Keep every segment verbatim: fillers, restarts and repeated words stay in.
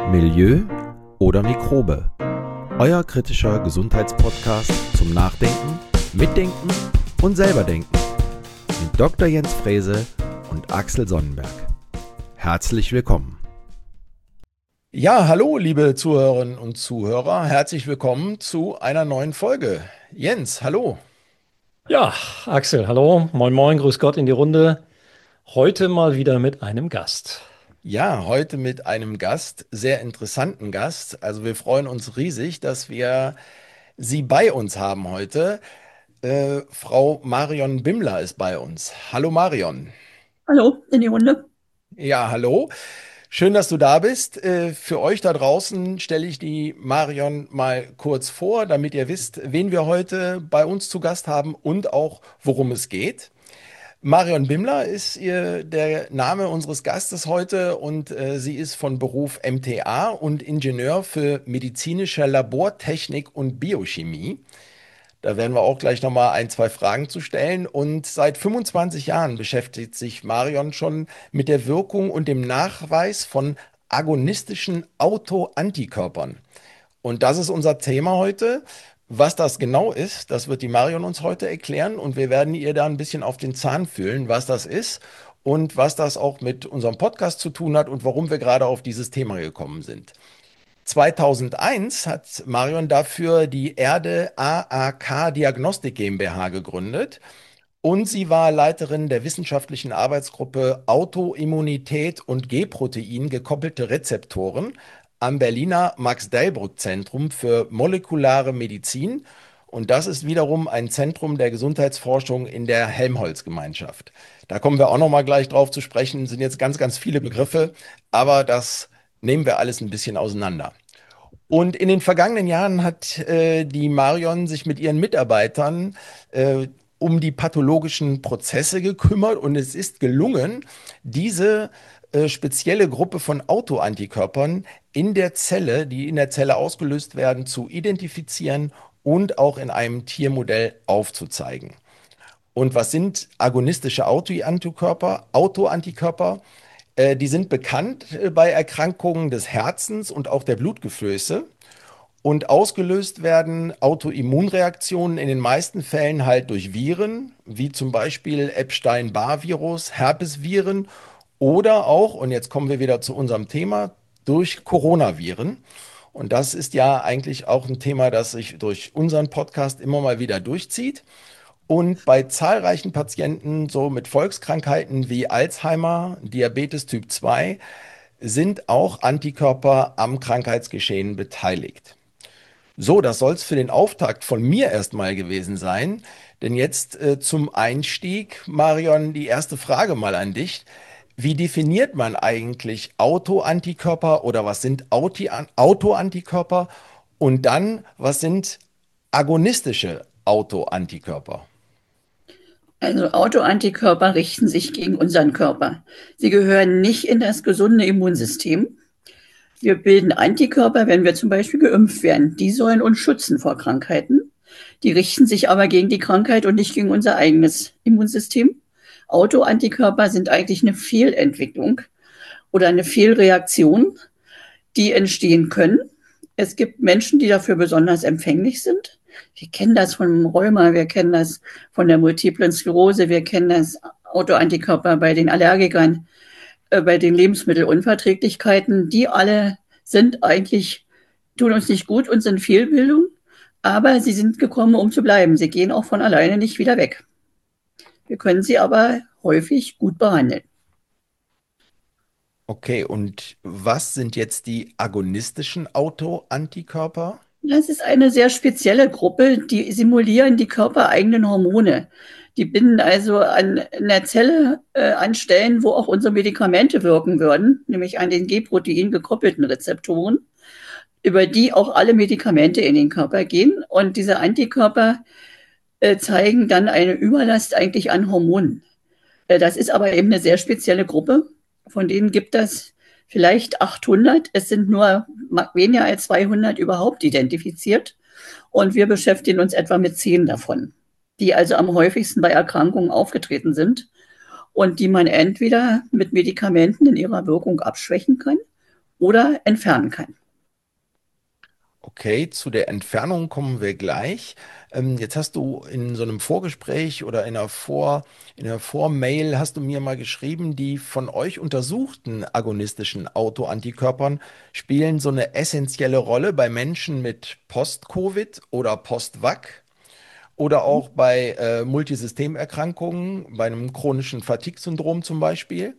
Milieu oder Mikrobe? Euer kritischer Gesundheitspodcast zum Nachdenken, Mitdenken und selberdenken mit Doktor Jens Frese und Axel Sonnenberg. Herzlich willkommen. Ja, hallo liebe Zuhörerinnen und Zuhörer, herzlich willkommen zu einer neuen Folge. Jens, hallo. Ja, Axel, hallo, moin moin, grüß Gott in die Runde. Heute mal wieder mit einem Gast. Ja, heute mit einem Gast, sehr interessanten Gast. Also wir freuen uns riesig, dass wir Sie bei uns haben heute. Äh, Frau Marion Bimmler ist bei uns. Hallo Marion. Hallo in die Runde. Ja, hallo. Schön, dass du da bist. Äh, Für euch da draußen stelle ich die Marion mal kurz vor, damit ihr wisst, wen wir heute bei uns zu Gast haben und auch worum es geht. Marion Bimmler ist ihr, der Name unseres Gastes heute und äh, sie ist von Beruf M T A und Ingenieur für medizinische Labortechnik und Biochemie. Da werden wir auch gleich nochmal ein, zwei Fragen zu stellen. Und seit fünfundzwanzig Jahren beschäftigt sich Marion schon mit der Wirkung und dem Nachweis von agonistischen Autoantikörpern. Und das ist unser Thema heute. Was das genau ist, das wird die Marion uns heute erklären. Und wir werden ihr da ein bisschen auf den Zahn fühlen, was das ist und was das auch mit unserem Podcast zu tun hat und warum wir gerade auf dieses Thema gekommen sind. zweitausendeins hat Marion dafür die Erde A A K Diagnostik GmbH gegründet und sie war Leiterin der wissenschaftlichen Arbeitsgruppe Autoimmunität und G-Protein gekoppelte Rezeptoren am Berliner Max-Delbrück-Zentrum für molekulare Medizin. Und das ist wiederum ein Zentrum der Gesundheitsforschung in der Helmholtz-Gemeinschaft. Da kommen wir auch noch mal gleich drauf zu sprechen, sind jetzt ganz, ganz viele Begriffe, aber das nehmen wir alles ein bisschen auseinander. Und in den vergangenen Jahren hat äh, die Marion sich mit ihren Mitarbeitern äh, um die pathologischen Prozesse gekümmert und es ist gelungen, diese äh, spezielle Gruppe von Autoantikörpern in der Zelle, die in der Zelle ausgelöst werden, zu identifizieren und auch in einem Tiermodell aufzuzeigen. Und was sind agonistische Autoantikörper? Autoantikörper äh, die sind bekannt äh, bei Erkrankungen des Herzens und auch der Blutgefäße. Und ausgelöst werden Autoimmunreaktionen in den meisten Fällen halt durch Viren, wie zum Beispiel Epstein-Barr-Virus, Herpesviren oder auch, und jetzt kommen wir wieder zu unserem Thema, durch Coronaviren. Und das ist ja eigentlich auch ein Thema, das sich durch unseren Podcast immer mal wieder durchzieht. Und bei zahlreichen Patienten, so mit Volkskrankheiten wie Alzheimer, Diabetes Typ zwei, sind auch Antikörper am Krankheitsgeschehen beteiligt. So, das soll es für den Auftakt von mir erstmal gewesen sein. Denn jetzt äh, zum Einstieg, Marion, die erste Frage mal an dich. Wie definiert man eigentlich Autoantikörper oder was sind Auti- Autoantikörper? Und dann, was sind agonistische Autoantikörper? Also Autoantikörper richten sich gegen unseren Körper. Sie gehören nicht in das gesunde Immunsystem. Wir bilden Antikörper, wenn wir zum Beispiel geimpft werden. Die sollen uns schützen vor Krankheiten. Die richten sich aber gegen die Krankheit und nicht gegen unser eigenes Immunsystem. Autoantikörper sind eigentlich eine Fehlentwicklung oder eine Fehlreaktion, die entstehen können. Es gibt Menschen, die dafür besonders empfänglich sind. Wir kennen das vom Rheuma, wir kennen das von der multiplen Sklerose, wir kennen das Autoantikörper bei den Allergikern, äh, bei den Lebensmittelunverträglichkeiten. Die alle sind eigentlich, tun uns nicht gut und sind Fehlbildung, aber sie sind gekommen, um zu bleiben. Sie gehen auch von alleine nicht wieder weg. Wir können sie aber häufig gut behandeln. Okay, und was sind jetzt die agonistischen Autoantikörper? Das ist eine sehr spezielle Gruppe, die simulieren die körpereigenen Hormone. Die binden also an einer Zelle äh, an Stellen, wo auch unsere Medikamente wirken würden, nämlich an den G-Protein gekoppelten Rezeptoren, über die auch alle Medikamente in den Körper gehen. Und diese Antikörper äh, zeigen dann eine Überlast eigentlich an Hormonen. Äh, das ist aber eben eine sehr spezielle Gruppe. Von denen gibt es vielleicht achthundert. Es sind nur weniger als zweihundert überhaupt identifiziert. Und wir beschäftigen uns etwa mit zehn davon, die also am häufigsten bei Erkrankungen aufgetreten sind und die man entweder mit Medikamenten in ihrer Wirkung abschwächen kann oder entfernen kann. Okay, zu der Entfernung kommen wir gleich. Ähm, jetzt hast du in so einem Vorgespräch oder in einer Vor, in einer Vormail hast du mir mal geschrieben, die von euch untersuchten agonistischen Autoantikörpern spielen so eine essentielle Rolle bei Menschen mit Post-Covid oder Post-Vac oder auch bei äh, Multisystemerkrankungen, bei einem chronischen Fatigue-Syndrom zum Beispiel.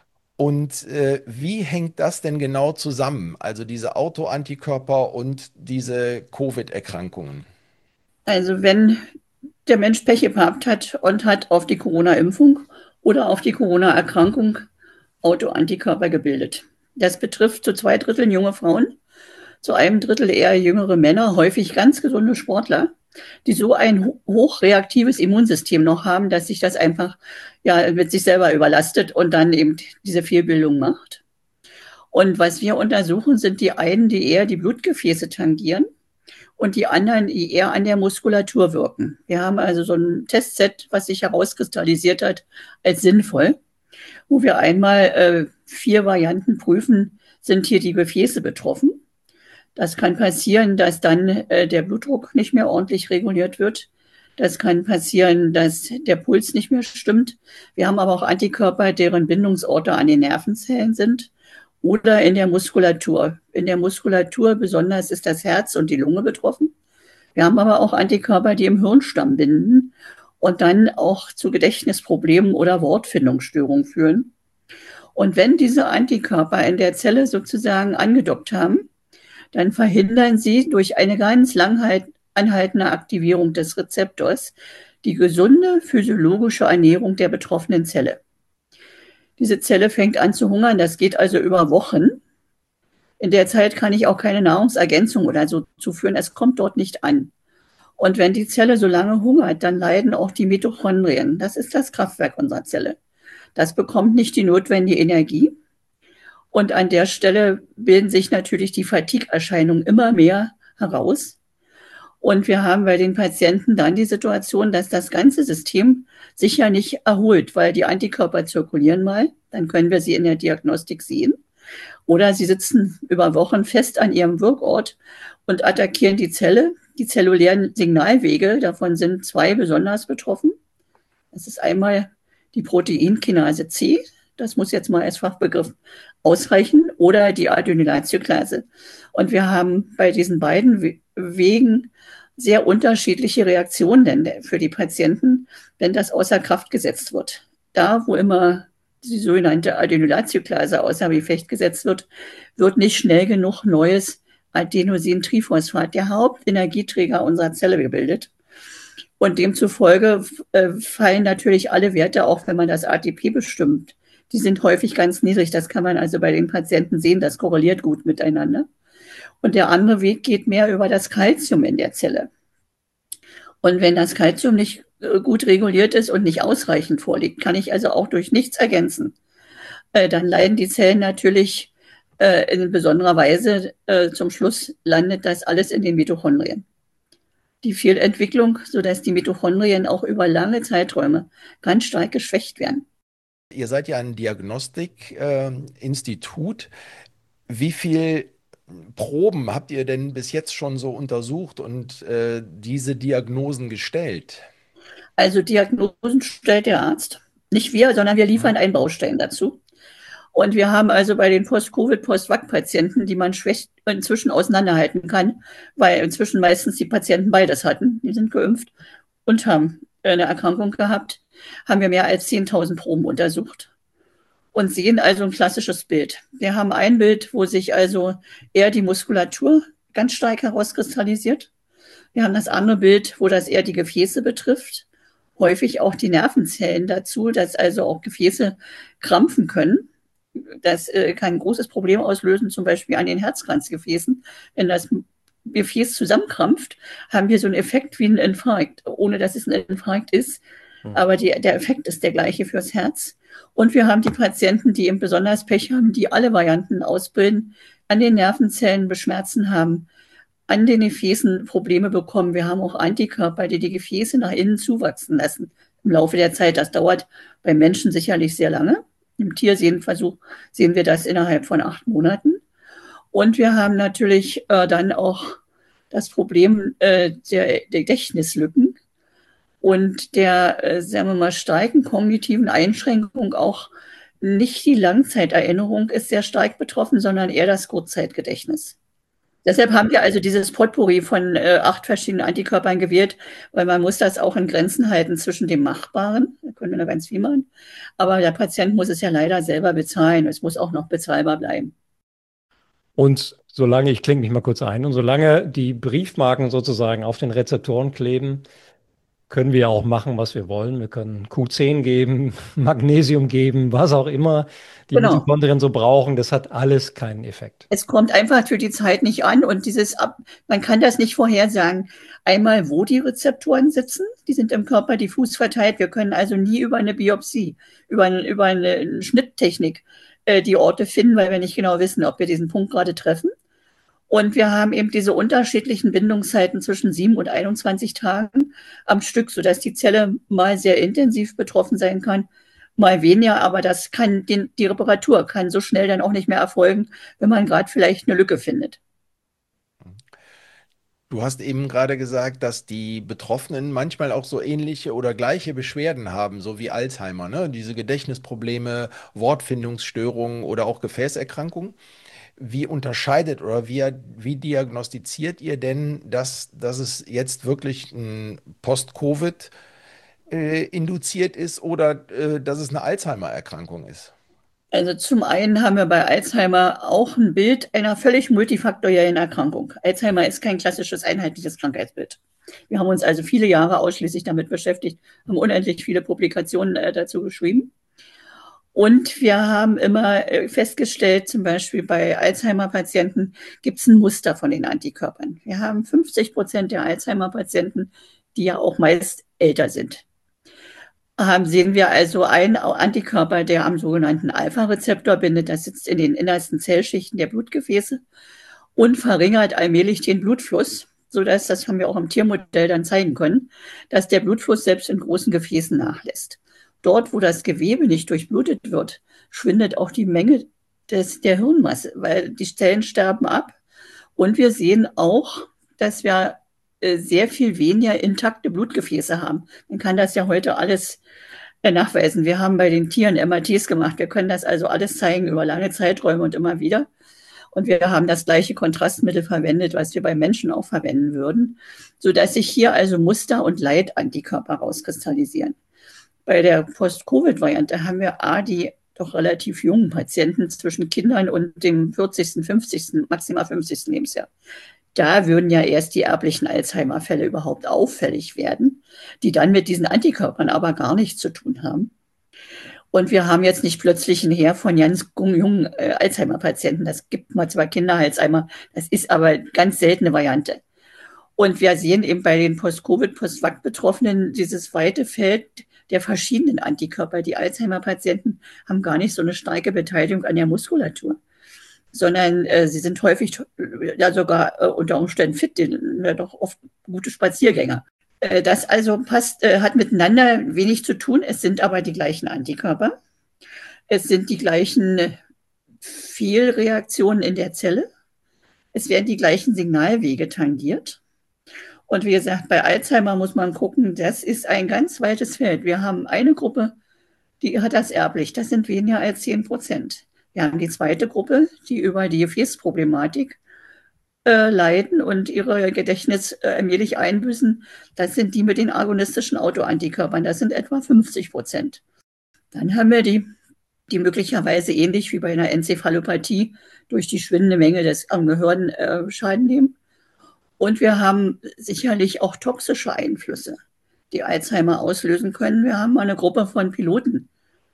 Und äh, wie hängt das denn genau zusammen? Also diese Autoantikörper und diese Covid-Erkrankungen? Also wenn der Mensch Pech gehabt hat und hat auf die Corona-Impfung oder auf die Corona-Erkrankung Autoantikörper gebildet. Das betrifft zu zwei Dritteln junge Frauen, zu einem Drittel eher jüngere Männer, häufig ganz gesunde Sportler, die so ein hochreaktives Immunsystem noch haben, dass sich das einfach ja mit sich selber überlastet und dann eben diese Fehlbildung macht. Und was wir untersuchen, sind die einen, die eher die Blutgefäße tangieren und die anderen, die eher an der Muskulatur wirken. Wir haben also so ein Testset, was sich herauskristallisiert hat als sinnvoll, wo wir einmal äh, vier Varianten prüfen, sind hier die Gefäße betroffen. Das kann passieren, dass dann äh, der Blutdruck nicht mehr ordentlich reguliert wird. Das kann passieren, dass der Puls nicht mehr stimmt. Wir haben aber auch Antikörper, deren Bindungsorte an den Nervenzellen sind oder in der Muskulatur. In der Muskulatur besonders ist das Herz und die Lunge betroffen. Wir haben aber auch Antikörper, die im Hirnstamm binden und dann auch zu Gedächtnisproblemen oder Wortfindungsstörungen führen. Und wenn diese Antikörper in der Zelle sozusagen angedockt haben, dann verhindern sie durch eine ganz lang anhaltende Aktivierung des Rezeptors die gesunde physiologische Ernährung der betroffenen Zelle. Diese Zelle fängt an zu hungern, das geht also über Wochen. In der Zeit kann ich auch keine Nahrungsergänzung oder so zuführen, es kommt dort nicht an. Und wenn die Zelle so lange hungert, dann leiden auch die Mitochondrien. Das ist das Kraftwerk unserer Zelle. Das bekommt nicht die notwendige Energie. Und an der Stelle bilden sich natürlich die Fatigue-Erscheinungen immer mehr heraus. Und wir haben bei den Patienten dann die Situation, dass das ganze System sich ja nicht erholt, weil die Antikörper zirkulieren mal, dann können wir sie in der Diagnostik sehen. Oder sie sitzen über Wochen fest an ihrem Wirkort und attackieren die Zelle. Die zellulären Signalwege, davon sind zwei besonders betroffen. Das ist einmal die Proteinkinase C, das muss jetzt mal als Fachbegriff ausreichen, oder die Adenylatioklase. Und wir haben bei diesen beiden Wegen sehr unterschiedliche Reaktionen für die Patienten, wenn das außer Kraft gesetzt wird. Da, wo immer die sogenannte Adenylatioklase außer Gefecht gesetzt wird, wird nicht schnell genug neues Adenosintriphosphat, der Hauptenergieträger unserer Zelle, gebildet. Und demzufolge äh, fallen natürlich alle Werte, auch wenn man das A T P bestimmt. Die sind häufig ganz niedrig. Das kann man also bei den Patienten sehen. Das korreliert gut miteinander. Und der andere Weg geht mehr über das Kalzium in der Zelle. Und wenn das Kalzium nicht äh, gut reguliert ist und nicht ausreichend vorliegt, kann ich also auch durch nichts ergänzen. Äh, dann leiden die Zellen natürlich äh, in besonderer Weise. Äh, zum Schluss landet das alles in den Mitochondrien. Die Fehlentwicklung, sodass die Mitochondrien auch über lange Zeiträume ganz stark geschwächt werden. Ihr seid ja ein Diagnostikinstitut. Wie viel Proben habt ihr denn bis jetzt schon so untersucht und äh, diese Diagnosen gestellt? Also Diagnosen stellt der Arzt. Nicht wir, sondern wir liefern einen Baustein dazu. Und wir haben also bei den Post-Covid, Post-Vac-Patienten, die man schlecht inzwischen auseinanderhalten kann, weil inzwischen meistens die Patienten beides hatten. Die sind geimpft und haben eine Erkrankung gehabt, haben wir mehr als zehntausend Proben untersucht und sehen also ein klassisches Bild. Wir haben ein Bild, wo sich also eher die Muskulatur ganz stark herauskristallisiert. Wir haben das andere Bild, wo das eher die Gefäße betrifft, häufig auch die Nervenzellen dazu, dass also auch Gefäße krampfen können. Das äh, kann ein großes Problem auslösen, zum Beispiel an den Herzkranzgefäßen. Wenn das Gefäß zusammenkrampft, haben wir so einen Effekt wie ein Infarkt, ohne dass es ein Infarkt ist. Hm. Aber die, der Effekt ist der gleiche fürs Herz. Und wir haben die Patienten, die eben besonders Pech haben, die alle Varianten ausbilden, an den Nervenzellen Beschmerzen haben, an den Gefäßen Probleme bekommen. Wir haben auch Antikörper, die die Gefäße nach innen zuwachsen lassen im Laufe der Zeit. Das dauert beim Menschen sicherlich sehr lange. Im Tiersehenversuch sehen wir das innerhalb von acht Monaten. Und wir haben natürlich äh, dann auch das Problem äh, der, der Gedächtnislücken und der, äh, sagen wir mal, starken kognitiven Einschränkung. Auch nicht die Langzeiterinnerung ist sehr stark betroffen, sondern eher das Kurzzeitgedächtnis. Deshalb haben wir also dieses Potpourri von äh, acht verschiedenen Antikörpern gewählt, weil man muss das auch in Grenzen halten zwischen dem Machbaren, da können wir noch ganz viel machen, aber der Patient muss es ja leider selber bezahlen, es muss auch noch bezahlbar bleiben. Und solange, ich klinge mich mal kurz ein, und solange die Briefmarken sozusagen auf den Rezeptoren kleben, können wir auch machen, was wir wollen. Wir können Q zehn geben, Magnesium geben, was auch immer die Genau. Mitochondrien so brauchen. Das hat alles keinen Effekt. Es kommt einfach für die Zeit nicht an und dieses, Ab man kann das nicht vorhersagen. Einmal, wo die Rezeptoren sitzen, die sind im Körper diffus verteilt. Wir können also nie über eine Biopsie, über, eine, über eine Schnitttechnik äh, die Orte finden, weil wir nicht genau wissen, ob wir diesen Punkt gerade treffen. Und wir haben eben diese unterschiedlichen Bindungszeiten zwischen sieben und einundzwanzig Tagen am Stück, sodass die Zelle mal sehr intensiv betroffen sein kann, mal weniger, aber das kann den, die Reparatur kann so schnell dann auch nicht mehr erfolgen, wenn man gerade vielleicht eine Lücke findet. Du hast eben gerade gesagt, dass die Betroffenen manchmal auch so ähnliche oder gleiche Beschwerden haben, so wie Alzheimer, ne? Diese Gedächtnisprobleme, Wortfindungsstörungen oder auch Gefäßerkrankungen. Wie unterscheidet oder wie, wie diagnostiziert ihr denn, dass, dass es jetzt wirklich ein Post-Covid äh, induziert ist oder äh, dass es eine Alzheimer-Erkrankung ist? Also zum einen haben wir bei Alzheimer auch ein Bild einer völlig multifaktoriellen Erkrankung. Alzheimer ist kein klassisches einheitliches Krankheitsbild. Wir haben uns also viele Jahre ausschließlich damit beschäftigt, haben unendlich viele Publikationen äh, dazu geschrieben. Und wir haben immer festgestellt, zum Beispiel bei Alzheimer-Patienten gibt es ein Muster von den Antikörpern. Wir haben fünfzig Prozent der Alzheimer-Patienten, die ja auch meist älter sind. Haben, sehen wir also einen Antikörper, der am sogenannten Alpha-Rezeptor bindet. Das sitzt in den innersten Zellschichten der Blutgefäße und verringert allmählich den Blutfluss, sodass, das haben wir auch im Tiermodell dann zeigen können, dass der Blutfluss selbst in großen Gefäßen nachlässt. Dort, wo das Gewebe nicht durchblutet wird, schwindet auch die Menge des, der Hirnmasse, weil die Zellen sterben ab. Und wir sehen auch, dass wir äh, sehr viel weniger intakte Blutgefäße haben. Man kann das ja heute alles äh, nachweisen. Wir haben bei den Tieren M R Ts gemacht. Wir können das also alles zeigen über lange Zeiträume und immer wieder. Und wir haben das gleiche Kontrastmittel verwendet, was wir bei Menschen auch verwenden würden, sodass sich hier also Muster- und Leitantikörper rauskristallisieren. Bei der Post-Covid-Variante haben wir A, die doch relativ jungen Patienten zwischen Kindern und dem vierzigsten, fünfzigsten, maximal fünfzigsten Lebensjahr. Da würden ja erst die erblichen Alzheimer-Fälle überhaupt auffällig werden, die dann mit diesen Antikörpern aber gar nichts zu tun haben. Und wir haben jetzt nicht plötzlich ein Heer von ganz jungen äh, Alzheimer-Patienten. Das gibt mal zwar Kinder-Alzheimer, das ist aber eine ganz seltene Variante. Und wir sehen eben bei den Post-Covid, Post-V A C-Betroffenen dieses weite Feld der verschiedenen Antikörper. Die Alzheimer-Patienten haben gar nicht so eine starke Beteiligung an der Muskulatur, sondern äh, sie sind häufig äh, ja sogar äh, unter Umständen fit, ja, doch oft gute Spaziergänger. Äh, das also passt, äh, hat miteinander wenig zu tun. Es sind aber die gleichen Antikörper. Es sind die gleichen Fehlreaktionen in der Zelle. Es werden die gleichen Signalwege tangiert. Und wie gesagt, bei Alzheimer muss man gucken, das ist ein ganz weites Feld. Wir haben eine Gruppe, die hat das erblich. Das sind weniger als zehn Prozent. Wir haben die zweite Gruppe, die über die Gefäßproblematik äh, leiden und ihre Gedächtnis äh, allmählich einbüßen. Das sind die mit den agonistischen Autoantikörpern. Das sind etwa fünfzig Prozent. Dann haben wir die, die möglicherweise ähnlich wie bei einer Enzephalopathie durch die schwindende Menge des am Gehirn äh, Schaden nehmen. Und wir haben sicherlich auch toxische Einflüsse, die Alzheimer auslösen können. Wir haben mal eine Gruppe von Piloten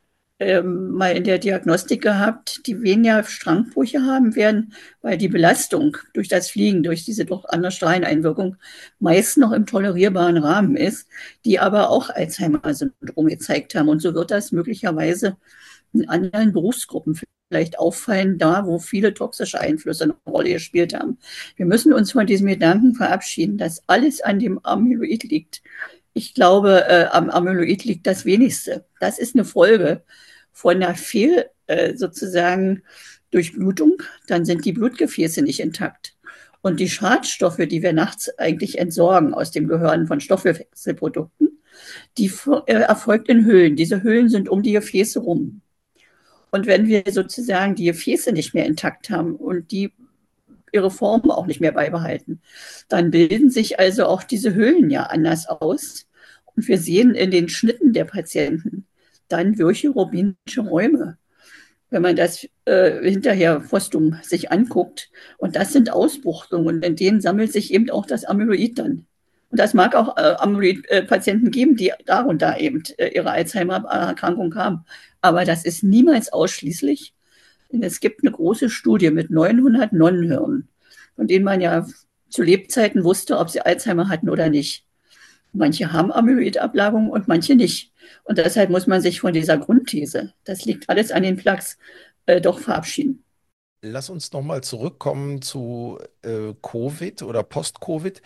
ähm, mal in der Diagnostik gehabt, die weniger Strangbrüche haben werden, weil die Belastung durch das Fliegen, durch diese doch andere Strahleneinwirkung meist noch im tolerierbaren Rahmen ist, die aber auch Alzheimer-Syndrom gezeigt haben. Und so wird das möglicherweise in anderen Berufsgruppen vielleicht auffallen, da wo viele toxische Einflüsse eine Rolle gespielt haben. Wir müssen uns von diesem Gedanken verabschieden, dass alles an dem Amyloid liegt. Ich glaube, äh, am Amyloid liegt das Wenigste. Das ist eine Folge von einer Fehl, äh, sozusagen Durchblutung, dann sind die Blutgefäße nicht intakt. Und die Schadstoffe, die wir nachts eigentlich entsorgen aus dem Gehirn von Stoffwechselprodukten, die äh, erfolgt in Höhlen. Diese Höhlen sind um die Gefäße rum. Und wenn wir sozusagen die Gefäße nicht mehr intakt haben und die ihre Form auch nicht mehr beibehalten, dann bilden sich also auch diese Höhlen ja anders aus. Und wir sehen in den Schnitten der Patienten dann virchorubinische Räume, wenn man das äh, hinterher postum sich anguckt. Und das sind Ausbuchtungen und in denen sammelt sich eben auch das Amyloid dann. Und das mag auch äh, Amyloid-Patienten geben, die darunter eben äh, ihre Alzheimer-Erkrankung haben. Aber das ist niemals ausschließlich. Denn es gibt eine große Studie mit neunhundert Nonnenhirnen, von denen man ja zu Lebzeiten wusste, ob sie Alzheimer hatten oder nicht. Manche haben Amyloidablagerung und manche nicht. Und deshalb muss man sich von dieser Grundthese, das liegt alles an den Plaques, äh, doch verabschieden. Lass uns nochmal zurückkommen zu äh, Covid oder Post-Covid.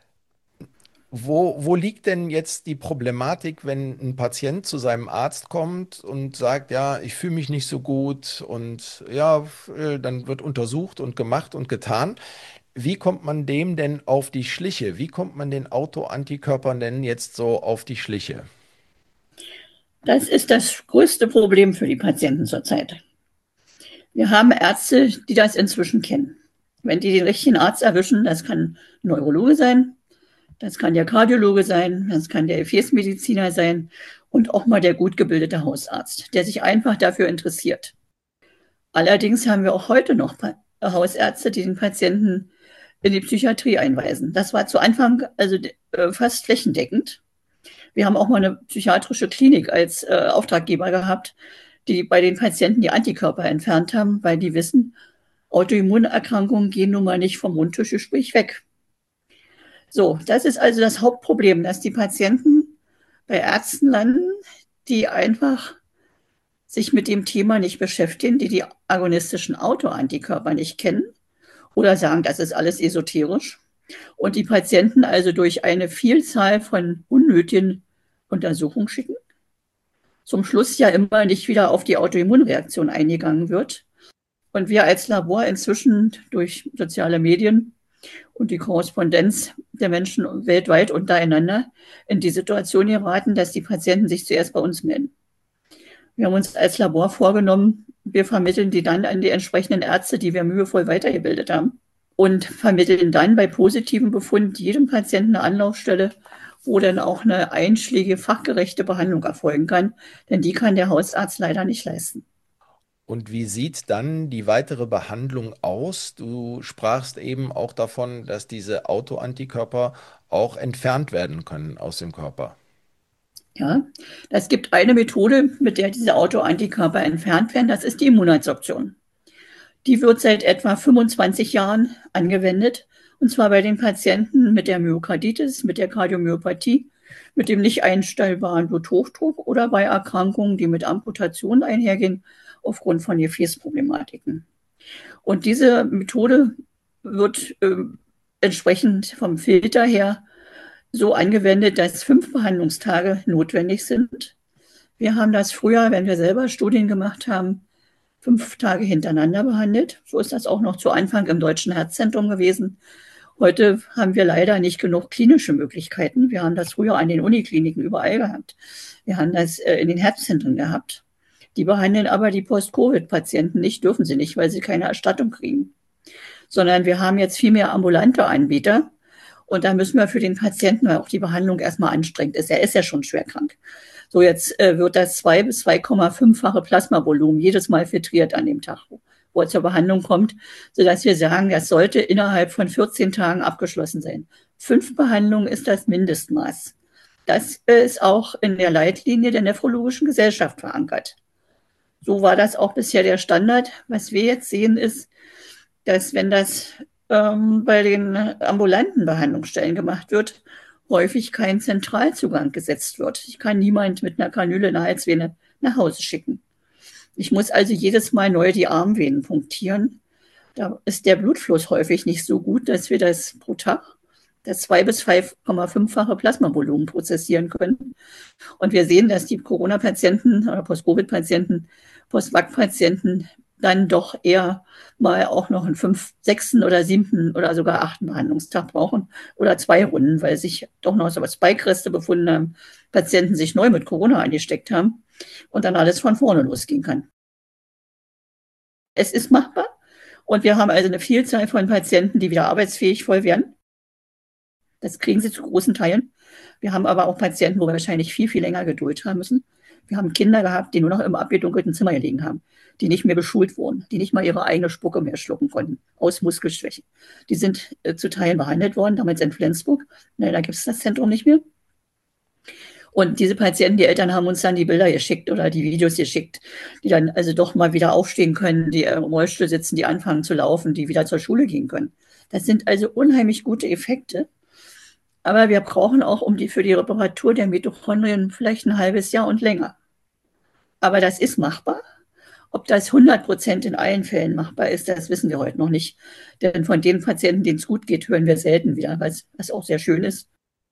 Wo, wo liegt denn jetzt die Problematik, wenn ein Patient zu seinem Arzt kommt und sagt, ja, ich fühle mich nicht so gut und ja, äh, dann wird untersucht und gemacht und getan. Wie kommt man dem denn auf die Schliche? Wie kommt man den Autoantikörpern denn jetzt so auf die Schliche? Das ist das größte Problem für die Patienten zurzeit. Wir haben Ärzte, die das inzwischen kennen. Wenn die den richtigen Arzt erwischen, das kann ein Neurologe sein, das kann der Kardiologe sein, das kann der Gefäßmediziner sein und auch mal der gut gebildete Hausarzt, der sich einfach dafür interessiert. Allerdings haben wir auch heute noch Hausärzte, die den Patienten in die Psychiatrie einweisen. Das war zu Anfang also äh, fast flächendeckend. Wir haben auch mal eine psychiatrische Klinik als äh, Auftraggeber gehabt, die bei den Patienten die Antikörper entfernt haben, weil die wissen, Autoimmunerkrankungen gehen nun mal nicht vom Mundtischgespräch weg. So, das ist also das Hauptproblem, dass die Patienten bei Ärzten landen, die einfach sich mit dem Thema nicht beschäftigen, die die agonistischen Autoantikörper nicht kennen oder sagen, das ist alles esoterisch. Und die Patienten also durch eine Vielzahl von unnötigen Untersuchungen schicken. Zum Schluss ja immer nicht wieder auf die Autoimmunreaktion eingegangen wird. Und wir als Labor inzwischen durch soziale Medien und die Korrespondenz der Menschen weltweit untereinander in die Situation geraten, dass die Patienten sich zuerst bei uns melden. Wir haben uns als Labor vorgenommen, wir vermitteln die dann an die entsprechenden Ärzte, die wir mühevoll weitergebildet haben und vermitteln dann bei positiven Befund jedem Patienten eine Anlaufstelle, wo dann auch eine einschlägige, fachgerechte Behandlung erfolgen kann, denn die kann der Hausarzt leider nicht leisten. Und wie sieht dann die weitere Behandlung aus? Du sprachst eben auch davon, dass diese Autoantikörper auch entfernt werden können aus dem Körper. Ja, es gibt eine Methode, mit der diese Autoantikörper entfernt werden, das ist die Immunadsorption. Die wird seit etwa fünfundzwanzig Jahren angewendet, und zwar bei den Patienten mit der Myokarditis, mit der Kardiomyopathie, mit dem nicht einstellbaren Bluthochdruck oder bei Erkrankungen, die mit Amputation einhergehen, aufgrund von Gefäßproblematiken. Und diese Methode wird äh, entsprechend vom Filter her so angewendet, dass fünf Behandlungstage notwendig sind. Wir haben das früher, wenn wir selber Studien gemacht haben, fünf Tage hintereinander behandelt. So ist das auch noch zu Anfang im Deutschen Herzzentrum gewesen. Heute haben wir leider nicht genug klinische Möglichkeiten. Wir haben das früher an den Unikliniken überall gehabt. Wir haben das äh, in den Herzzentren gehabt. Die behandeln aber die Post-Covid-Patienten nicht, dürfen sie nicht, weil sie keine Erstattung kriegen. Sondern wir haben jetzt viel mehr ambulante Anbieter. Und da müssen wir für den Patienten, weil auch die Behandlung erstmal anstrengend ist, er ist ja schon schwer krank. So, jetzt äh, wird das zwei bis zwei Komma fünffache Plasmavolumen jedes Mal filtriert an dem Tag, wo er zur Behandlung kommt, sodass wir sagen, das sollte innerhalb von vierzehn Tagen abgeschlossen sein. Fünf Behandlungen ist das Mindestmaß. Das äh, ist auch in der Leitlinie der Nephrologischen Gesellschaft verankert. So war das auch bisher der Standard. Was wir jetzt sehen ist, dass wenn das ähm, bei den ambulanten Behandlungsstellen gemacht wird, häufig kein Zentralzugang gesetzt wird. Ich kann niemand mit einer Kanüle in der Halsvene nach Hause schicken. Ich muss also jedes Mal neu die Armvenen punktieren. Da ist der Blutfluss häufig nicht so gut, dass wir das pro Tag das zwei bis zwei Komma fünffache Plasmavolumen prozessieren können. Und wir sehen, dass die Corona-Patienten oder Post-Covid-Patienten, Post-Vac-Patienten dann doch eher mal auch noch einen fünf, sechsten oder siebten oder sogar achten Behandlungstag brauchen oder zwei Runden, weil sich doch noch so Spike-Reste befunden haben, Patienten sich neu mit Corona angesteckt haben und dann alles von vorne losgehen kann. Es ist machbar und wir haben also eine Vielzahl von Patienten, die wieder arbeitsfähig voll werden. Das kriegen sie zu großen Teilen. Wir haben aber auch Patienten, wo wir wahrscheinlich viel, viel länger Geduld haben müssen. Wir haben Kinder gehabt, die nur noch im abgedunkelten Zimmer gelegen haben, die nicht mehr beschult wurden, die nicht mal ihre eigene Spucke mehr schlucken konnten, aus Muskelschwäche. Die sind äh, zu Teilen behandelt worden, damals in Flensburg. Leider gibt es das Zentrum nicht mehr. Und diese Patienten, die Eltern haben uns dann die Bilder geschickt oder die Videos geschickt, die dann also doch mal wieder aufstehen können, die im Rollstuhl sitzen, die anfangen zu laufen, die wieder zur Schule gehen können. Das sind also unheimlich gute Effekte. Aber wir brauchen auch um die, für die Reparatur der Mitochondrien vielleicht ein halbes Jahr und länger. Aber das ist machbar. Ob das hundert Prozent in allen Fällen machbar ist, das wissen wir heute noch nicht. Denn von den Patienten, denen es gut geht, hören wir selten wieder, was, was auch sehr schön ist.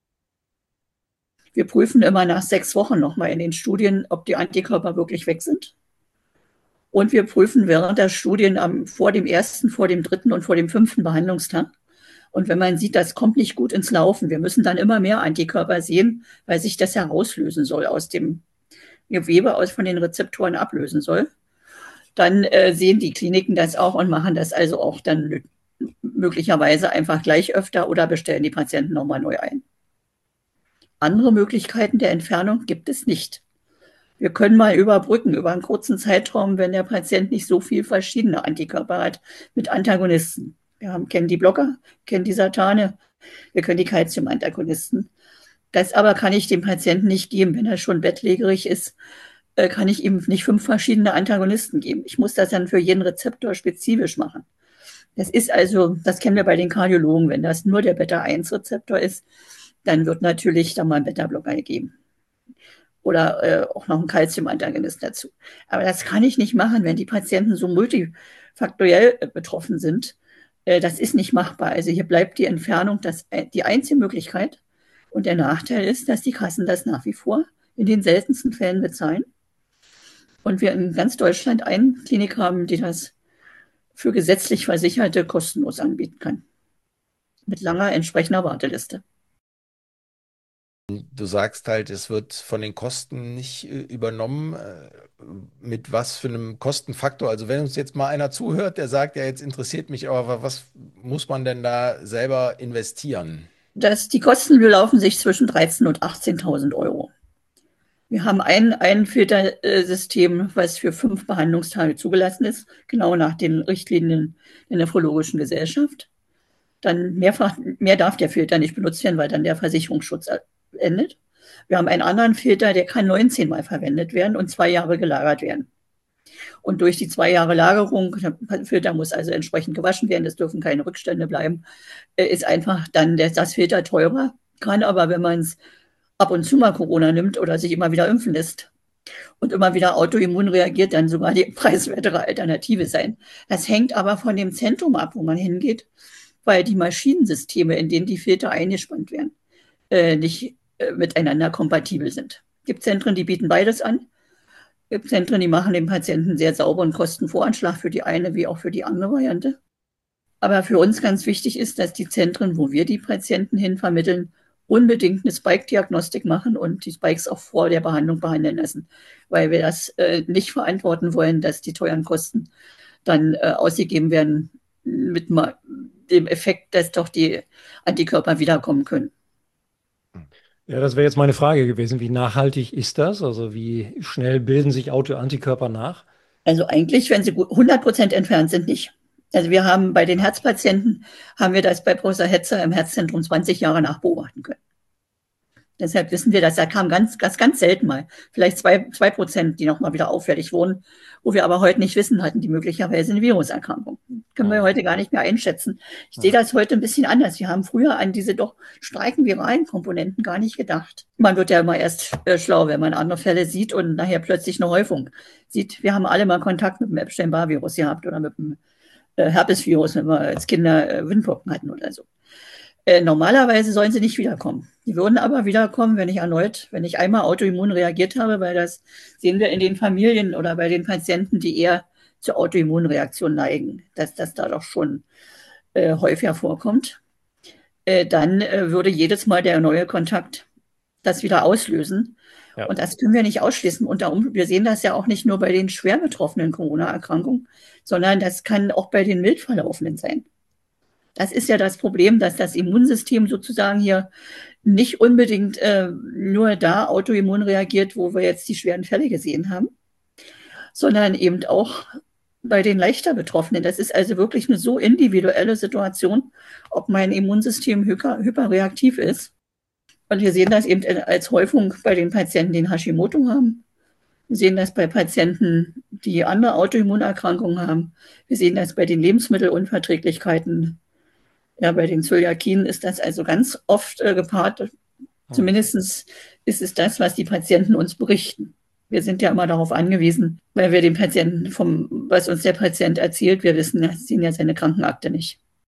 Wir prüfen immer nach sechs Wochen nochmal in den Studien, ob die Antikörper wirklich weg sind. Und wir prüfen während der Studien am, vor dem ersten, vor dem dritten und vor dem fünften Behandlungstag. Und wenn man sieht, das kommt nicht gut ins Laufen, wir müssen dann immer mehr Antikörper sehen, weil sich das herauslösen soll aus dem Gewebe, aus von den Rezeptoren ablösen soll. Dann äh, sehen die Kliniken das auch und machen das also auch dann möglicherweise einfach gleich öfter oder bestellen die Patienten nochmal neu ein. Andere Möglichkeiten der Entfernung gibt es nicht. Wir können mal überbrücken über einen kurzen Zeitraum, wenn der Patient nicht so viel verschiedene Antikörper hat mit Antagonisten. Wir haben, kennen die Blocker, kennen die Satane, wir können die Calcium-Antagonisten. Das aber kann ich dem Patienten nicht geben. Wenn er schon bettlägerig ist, kann ich ihm nicht fünf verschiedene Antagonisten geben. Ich muss das dann für jeden Rezeptor spezifisch machen. Das ist also, das kennen wir bei den Kardiologen, wenn das nur der Beta eins Rezeptor ist, dann wird natürlich da mal ein Beta-Blocker gegeben. Oder äh, auch noch ein Calcium-Antagonist dazu. Aber das kann ich nicht machen, wenn die Patienten so multifaktoriell äh, betroffen sind. Äh, das ist nicht machbar. Also hier bleibt die Entfernung das, äh, die einzige Möglichkeit. Und der Nachteil ist, dass die Kassen das nach wie vor in den seltensten Fällen bezahlen. Und wir in ganz Deutschland eine Klinik haben, die das für gesetzlich Versicherte kostenlos anbieten kann. Mit langer entsprechender Warteliste. Du sagst halt, es wird von den Kosten nicht äh, übernommen. Äh, mit was für einem Kostenfaktor? Also wenn uns jetzt mal einer zuhört, der sagt, ja, jetzt interessiert mich, aber was muss man denn da selber investieren? Das, die Kosten belaufen sich zwischen dreizehntausend und achtzehntausend Euro. Wir haben ein, ein Filtersystem, was für fünf Behandlungstage zugelassen ist, genau nach den Richtlinien der Nephrologischen Gesellschaft. Dann mehrfach, mehr darf der Filter nicht benutzt werden, weil dann der Versicherungsschutz endet. Wir haben einen anderen Filter, der kann neunzehn Mal verwendet werden und zwei Jahre gelagert werden. Und durch die zwei Jahre Lagerung, der Filter muss also entsprechend gewaschen werden, es dürfen keine Rückstände bleiben, ist einfach dann das Filter teurer, kann aber, wenn man es ab und zu mal Corona nimmt oder sich immer wieder impfen lässt und immer wieder autoimmun reagiert, dann sogar die preiswertere Alternative sein. Das hängt aber von dem Zentrum ab, wo man hingeht, weil die Maschinensysteme, in denen die Filter eingespannt werden, äh, nicht äh, miteinander kompatibel sind. Es gibt Zentren, die bieten beides an. Es gibt Zentren, die machen dem Patienten sehr sauberen Kostenvoranschlag für die eine wie auch für die andere Variante. Aber für uns ganz wichtig ist, dass die Zentren, wo wir die Patienten hin vermitteln, unbedingt eine Spike-Diagnostik machen und die Spikes auch vor der Behandlung behandeln lassen, weil wir das äh, nicht verantworten wollen, dass die teuren Kosten dann äh, ausgegeben werden mit dem Effekt, dass doch die Antikörper wiederkommen können. Ja, das wäre jetzt meine Frage gewesen. Wie nachhaltig ist das? Also wie schnell bilden sich Autoantikörper nach? Also eigentlich, wenn sie hundert Prozent entfernt sind, nicht. Also wir haben bei den Herzpatienten, haben wir das bei Professor Hetzer im Herzzentrum zwanzig Jahre nachbeobachten können. Deshalb wissen wir, dass da kam ganz, ganz, ganz selten mal, vielleicht zwei, zwei Prozent, die nochmal wieder auffällig wurden, wo wir aber heute nicht wissen, hatten die möglicherweise eine Viruserkrankung. Können wir heute gar nicht mehr einschätzen. Ich sehe das heute ein bisschen anders. Wir haben früher an diese doch streiken viralen Komponenten gar nicht gedacht. Man wird ja immer erst äh, schlau, wenn man andere Fälle sieht und nachher plötzlich eine Häufung sieht. Wir haben alle mal Kontakt mit dem Epstein-Barr-Virus gehabt oder mit dem äh, Herpesvirus, wenn wir als Kinder äh, Windpocken hatten oder so. Äh, normalerweise sollen sie nicht wiederkommen. Die würden aber wiederkommen, wenn ich erneut, wenn ich einmal autoimmun reagiert habe, weil das sehen wir in den Familien oder bei den Patienten, die eher zu Autoimmunreaktionen neigen, dass das da doch schon äh, häufiger vorkommt, äh, dann äh, würde jedes Mal der neue Kontakt das wieder auslösen. Ja. Und das können wir nicht ausschließen. Und darum, wir sehen das ja auch nicht nur bei den schwer betroffenen Corona-Erkrankungen, sondern das kann auch bei den mild Verlaufenden sein. Das ist ja das Problem, dass das Immunsystem sozusagen hier nicht unbedingt äh, nur da autoimmun reagiert, wo wir jetzt die schweren Fälle gesehen haben, sondern eben auch bei den leichter Betroffenen. Das ist also wirklich eine so individuelle Situation, ob mein Immunsystem hyper, hyperreaktiv ist. Und wir sehen das eben als Häufung bei den Patienten, die Hashimoto haben. Wir sehen das bei Patienten, die andere Autoimmunerkrankungen haben. Wir sehen das bei den Lebensmittelunverträglichkeiten. Ja, bei den Zöliakien ist das also ganz oft äh, gepaart. Zumindest ist es das, was die Patienten uns berichten. Wir sind ja immer darauf angewiesen, weil wir dem Patienten, vom, was uns der Patient erzählt, wir wissen, wir sehen ja seine Krankenakte nicht.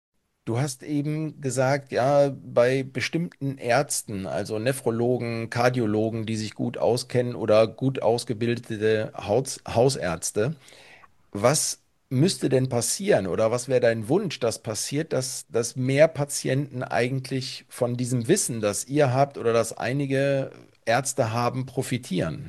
Du hast eben gesagt, ja, bei bestimmten Ärzten, also Nephrologen, Kardiologen, die sich gut auskennen oder gut ausgebildete Haus, Hausärzte, was müsste denn passieren oder was wäre dein Wunsch, dass passiert, dass, dass mehr Patienten eigentlich von diesem Wissen, das ihr habt oder das einige Ärzte haben, profitieren?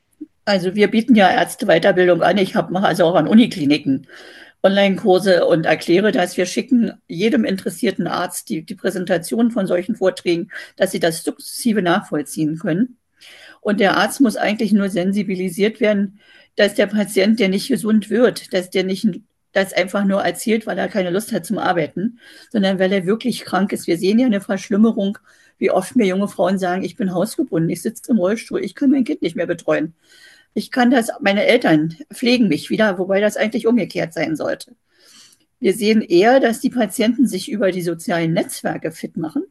Also wir bieten ja Ärzteweiterbildung an. Ich mache also auch an Unikliniken Online-Kurse und erkläre das. Wir schicken jedem interessierten Arzt die, die Präsentation von solchen Vorträgen, dass sie das sukzessive nachvollziehen können. Und der Arzt muss eigentlich nur sensibilisiert werden, dass der Patient, der nicht gesund wird, dass der nicht das einfach nur erzählt, weil er keine Lust hat zum Arbeiten, sondern weil er wirklich krank ist. Wir sehen ja eine Verschlimmerung, wie oft mir junge Frauen sagen, ich bin hausgebunden, ich sitze im Rollstuhl, ich kann mein Kind nicht mehr betreuen. Ich kann das, meine Eltern pflegen mich wieder, wobei das eigentlich umgekehrt sein sollte. Wir sehen eher, dass die Patienten sich über die sozialen Netzwerke fit machen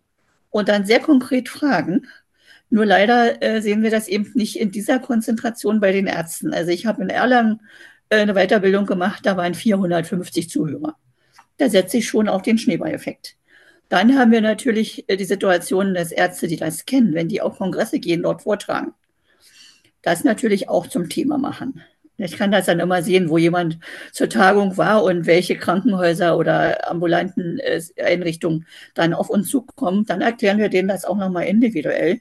und dann sehr konkret fragen. Nur leider äh, sehen wir das eben nicht in dieser Konzentration bei den Ärzten. Also ich habe in Erlangen äh, eine Weiterbildung gemacht, da waren vierhundertfünfzig Zuhörer. Da setze ich schon auf den Schneeballeffekt. Dann haben wir natürlich äh, die Situation, dass Ärzte, die das kennen, wenn die auf Kongresse gehen, dort vortragen, das natürlich auch zum Thema machen. Ich kann das dann immer sehen, wo jemand zur Tagung war und welche Krankenhäuser oder ambulanten äh, Einrichtungen dann auf uns zukommen. Dann erklären wir denen das auch nochmal individuell.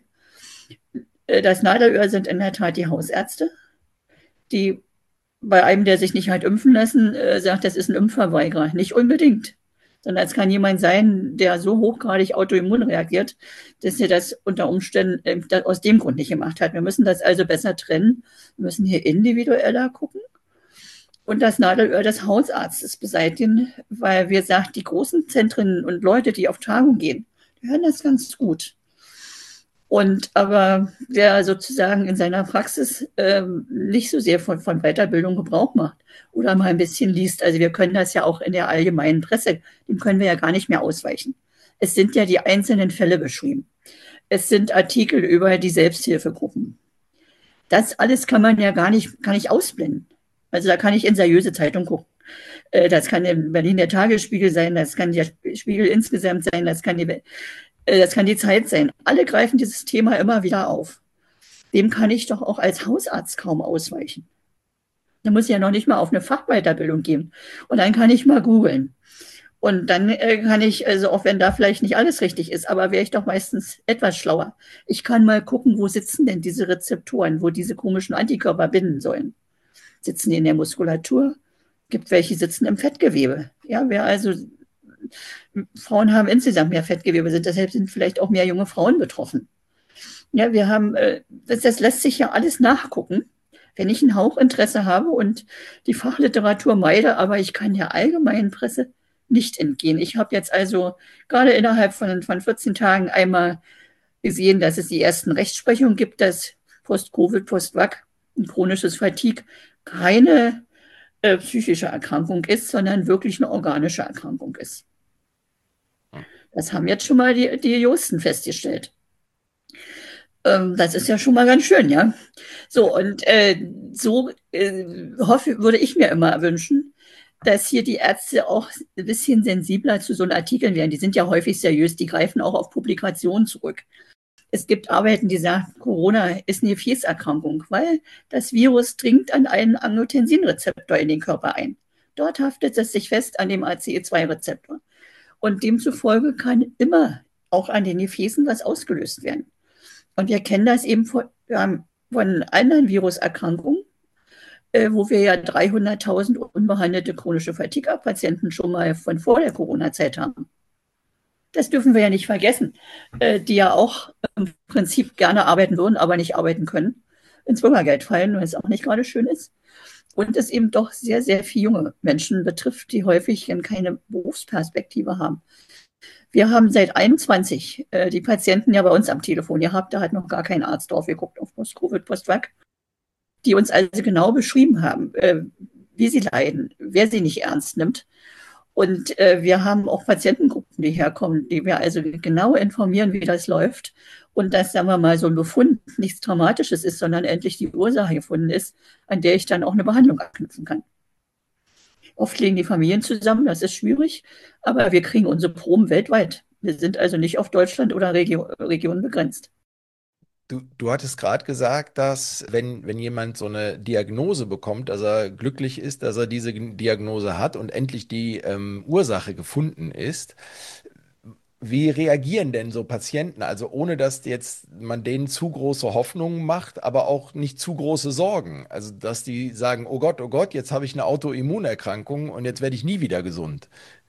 Das Nadelöhr sind in der Tat die Hausärzte, die bei einem, der sich nicht hat impfen lassen, äh, sagt, das ist ein Impfverweigerer. Nicht unbedingt, sondern es kann jemand sein, der so hochgradig autoimmun reagiert, dass er das unter Umständen äh, aus dem Grund nicht gemacht hat. Wir müssen das also besser trennen. Wir müssen hier individueller gucken und das Nadelöhr des Hausarztes beseitigen, weil wir sagen, die großen Zentren und Leute, die auf Tagung gehen, die hören das ganz gut. Und aber wer sozusagen in seiner Praxis ähm, nicht so sehr von, von Weiterbildung Gebrauch macht oder mal ein bisschen liest, also wir können das ja auch in der allgemeinen Presse, dem können wir ja gar nicht mehr ausweichen. Es sind ja die einzelnen Fälle beschrieben. Es sind Artikel über die Selbsthilfegruppen. Das alles kann man ja gar nicht, kann ich ausblenden. Also da kann ich in seriöse Zeitung gucken. Äh, das kann in Berlin der Tagesspiegel sein, das kann der Spiegel insgesamt sein, das kann die Das kann die Zeit sein. Alle greifen dieses Thema immer wieder auf. Dem kann ich doch auch als Hausarzt kaum ausweichen. Da muss ich ja noch nicht mal auf eine Fachweiterbildung gehen. Und dann kann ich mal googeln. Und dann äh, kann ich, also auch wenn da vielleicht nicht alles richtig ist, aber wäre ich doch meistens etwas schlauer. Ich kann mal gucken, wo sitzen denn diese Rezeptoren, wo diese komischen Antikörper binden sollen. Sitzen die in der Muskulatur? Gibt welche sitzen im Fettgewebe. Ja, wer also Frauen haben insgesamt mehr Fettgewebe, sind deshalb sind vielleicht auch mehr junge Frauen betroffen. Ja, wir haben, das, das lässt sich ja alles nachgucken, wenn ich ein Hauchinteresse habe und die Fachliteratur meide, aber ich kann der allgemeinen Presse nicht entgehen. Ich habe jetzt also gerade innerhalb von, von vierzehn Tagen einmal gesehen, dass es die ersten Rechtsprechungen gibt, dass Post-Covid, Post-Vac, ein chronisches Fatigue keine äh, psychische Erkrankung ist, sondern wirklich eine organische Erkrankung ist. Das haben jetzt schon mal die, die Josten festgestellt. Ähm, das ist ja schon mal ganz schön, ja. So, und äh, so äh, hoffe, würde ich mir immer wünschen, dass hier die Ärzte auch ein bisschen sensibler zu so einen Artikeln werden. Die sind ja häufig seriös, die greifen auch auf Publikationen zurück. Es gibt Arbeiten, die sagen, Corona ist eine Gefäßerkrankung, weil das Virus dringt an einen Angiotensin-Rezeptor in den Körper ein. Dort haftet es sich fest an dem A C E zwei Rezeptor. Und demzufolge kann immer auch an den Gefäßen was ausgelöst werden. Und wir kennen das eben von, ähm, von anderen Viruserkrankungen, äh, wo wir ja dreihunderttausend unbehandelte chronische Fatigue-Patienten schon mal von vor der Corona-Zeit haben. Das dürfen wir ja nicht vergessen, äh, die ja auch im Prinzip gerne arbeiten würden, aber nicht arbeiten können, ins Bürgergeld fallen, weil es auch nicht gerade schön ist. Und es eben doch sehr, sehr viele junge Menschen betrifft, die häufig keine Berufsperspektive haben. Wir haben seit einundzwanzig äh, die Patienten ja bei uns am Telefon gehabt, da hat noch gar kein Arzt drauf geguckt auf Post-Covid, Post-Vac, die uns also genau beschrieben haben, äh, wie sie leiden, wer sie nicht ernst nimmt. Und äh, wir haben auch Patientengruppen, die herkommen, die wir also genau informieren, wie das läuft. Und dass, sagen wir mal, so ein Befund nichts Traumatisches ist, sondern endlich die Ursache gefunden ist, an der ich dann auch eine Behandlung anknüpfen kann. Oft liegen die Familien zusammen, das ist schwierig, aber wir kriegen unsere Proben weltweit. Wir sind also nicht auf Deutschland oder Regio Regionen begrenzt. Du, du hattest gerade gesagt, dass wenn, wenn jemand so eine Diagnose bekommt, dass er glücklich ist, dass er diese Diagnose hat und endlich die ähm, Ursache gefunden ist. Wie reagieren denn so Patienten? Also ohne dass jetzt man denen zu große Hoffnungen macht, aber auch nicht zu große Sorgen. Also dass die sagen, oh Gott, oh Gott, jetzt habe ich eine Autoimmunerkrankung und jetzt werde ich nie wieder gesund.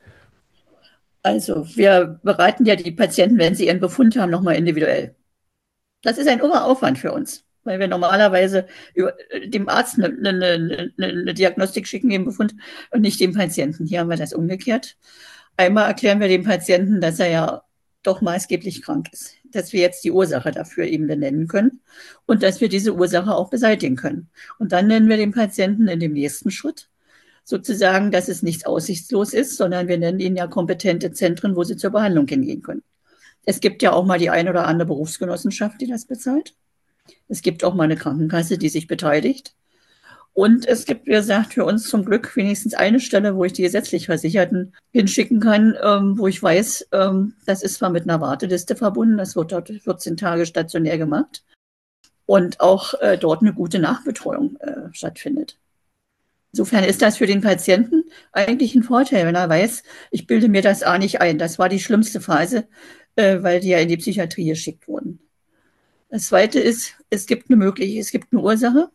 Also wir bereiten ja die Patienten, wenn sie ihren Befund haben, nochmal individuell. Das ist ein irrer Aufwand für uns, weil wir normalerweise über, dem Arzt eine, eine, eine, eine Diagnostik schicken, den Befund, und nicht dem Patienten. Hier haben wir das umgekehrt. Einmal erklären wir dem Patienten, dass er ja doch maßgeblich krank ist, dass wir jetzt die Ursache dafür eben benennen können und dass wir diese Ursache auch beseitigen können. Und dann nennen wir dem Patienten in dem nächsten Schritt sozusagen, dass es nicht aussichtslos ist, sondern wir nennen ihnen ja kompetente Zentren, wo sie zur Behandlung hingehen können. Es gibt ja auch mal die ein oder andere Berufsgenossenschaft, die das bezahlt. Es gibt auch mal eine Krankenkasse, die sich beteiligt. Und es gibt, wie gesagt, für uns zum Glück wenigstens eine Stelle, wo ich die gesetzlich Versicherten hinschicken kann, ähm, wo ich weiß, ähm, das ist zwar mit einer Warteliste verbunden, das wird dort vierzehn Tage stationär gemacht und auch äh, dort eine gute Nachbetreuung äh, stattfindet. Insofern ist das für den Patienten eigentlich ein Vorteil, wenn er weiß, ich bilde mir das A nicht ein. Das war die schlimmste Phase, äh, weil die ja in die Psychiatrie geschickt wurden. Das Zweite ist, es gibt eine Möglichkeit, es gibt eine Ursache.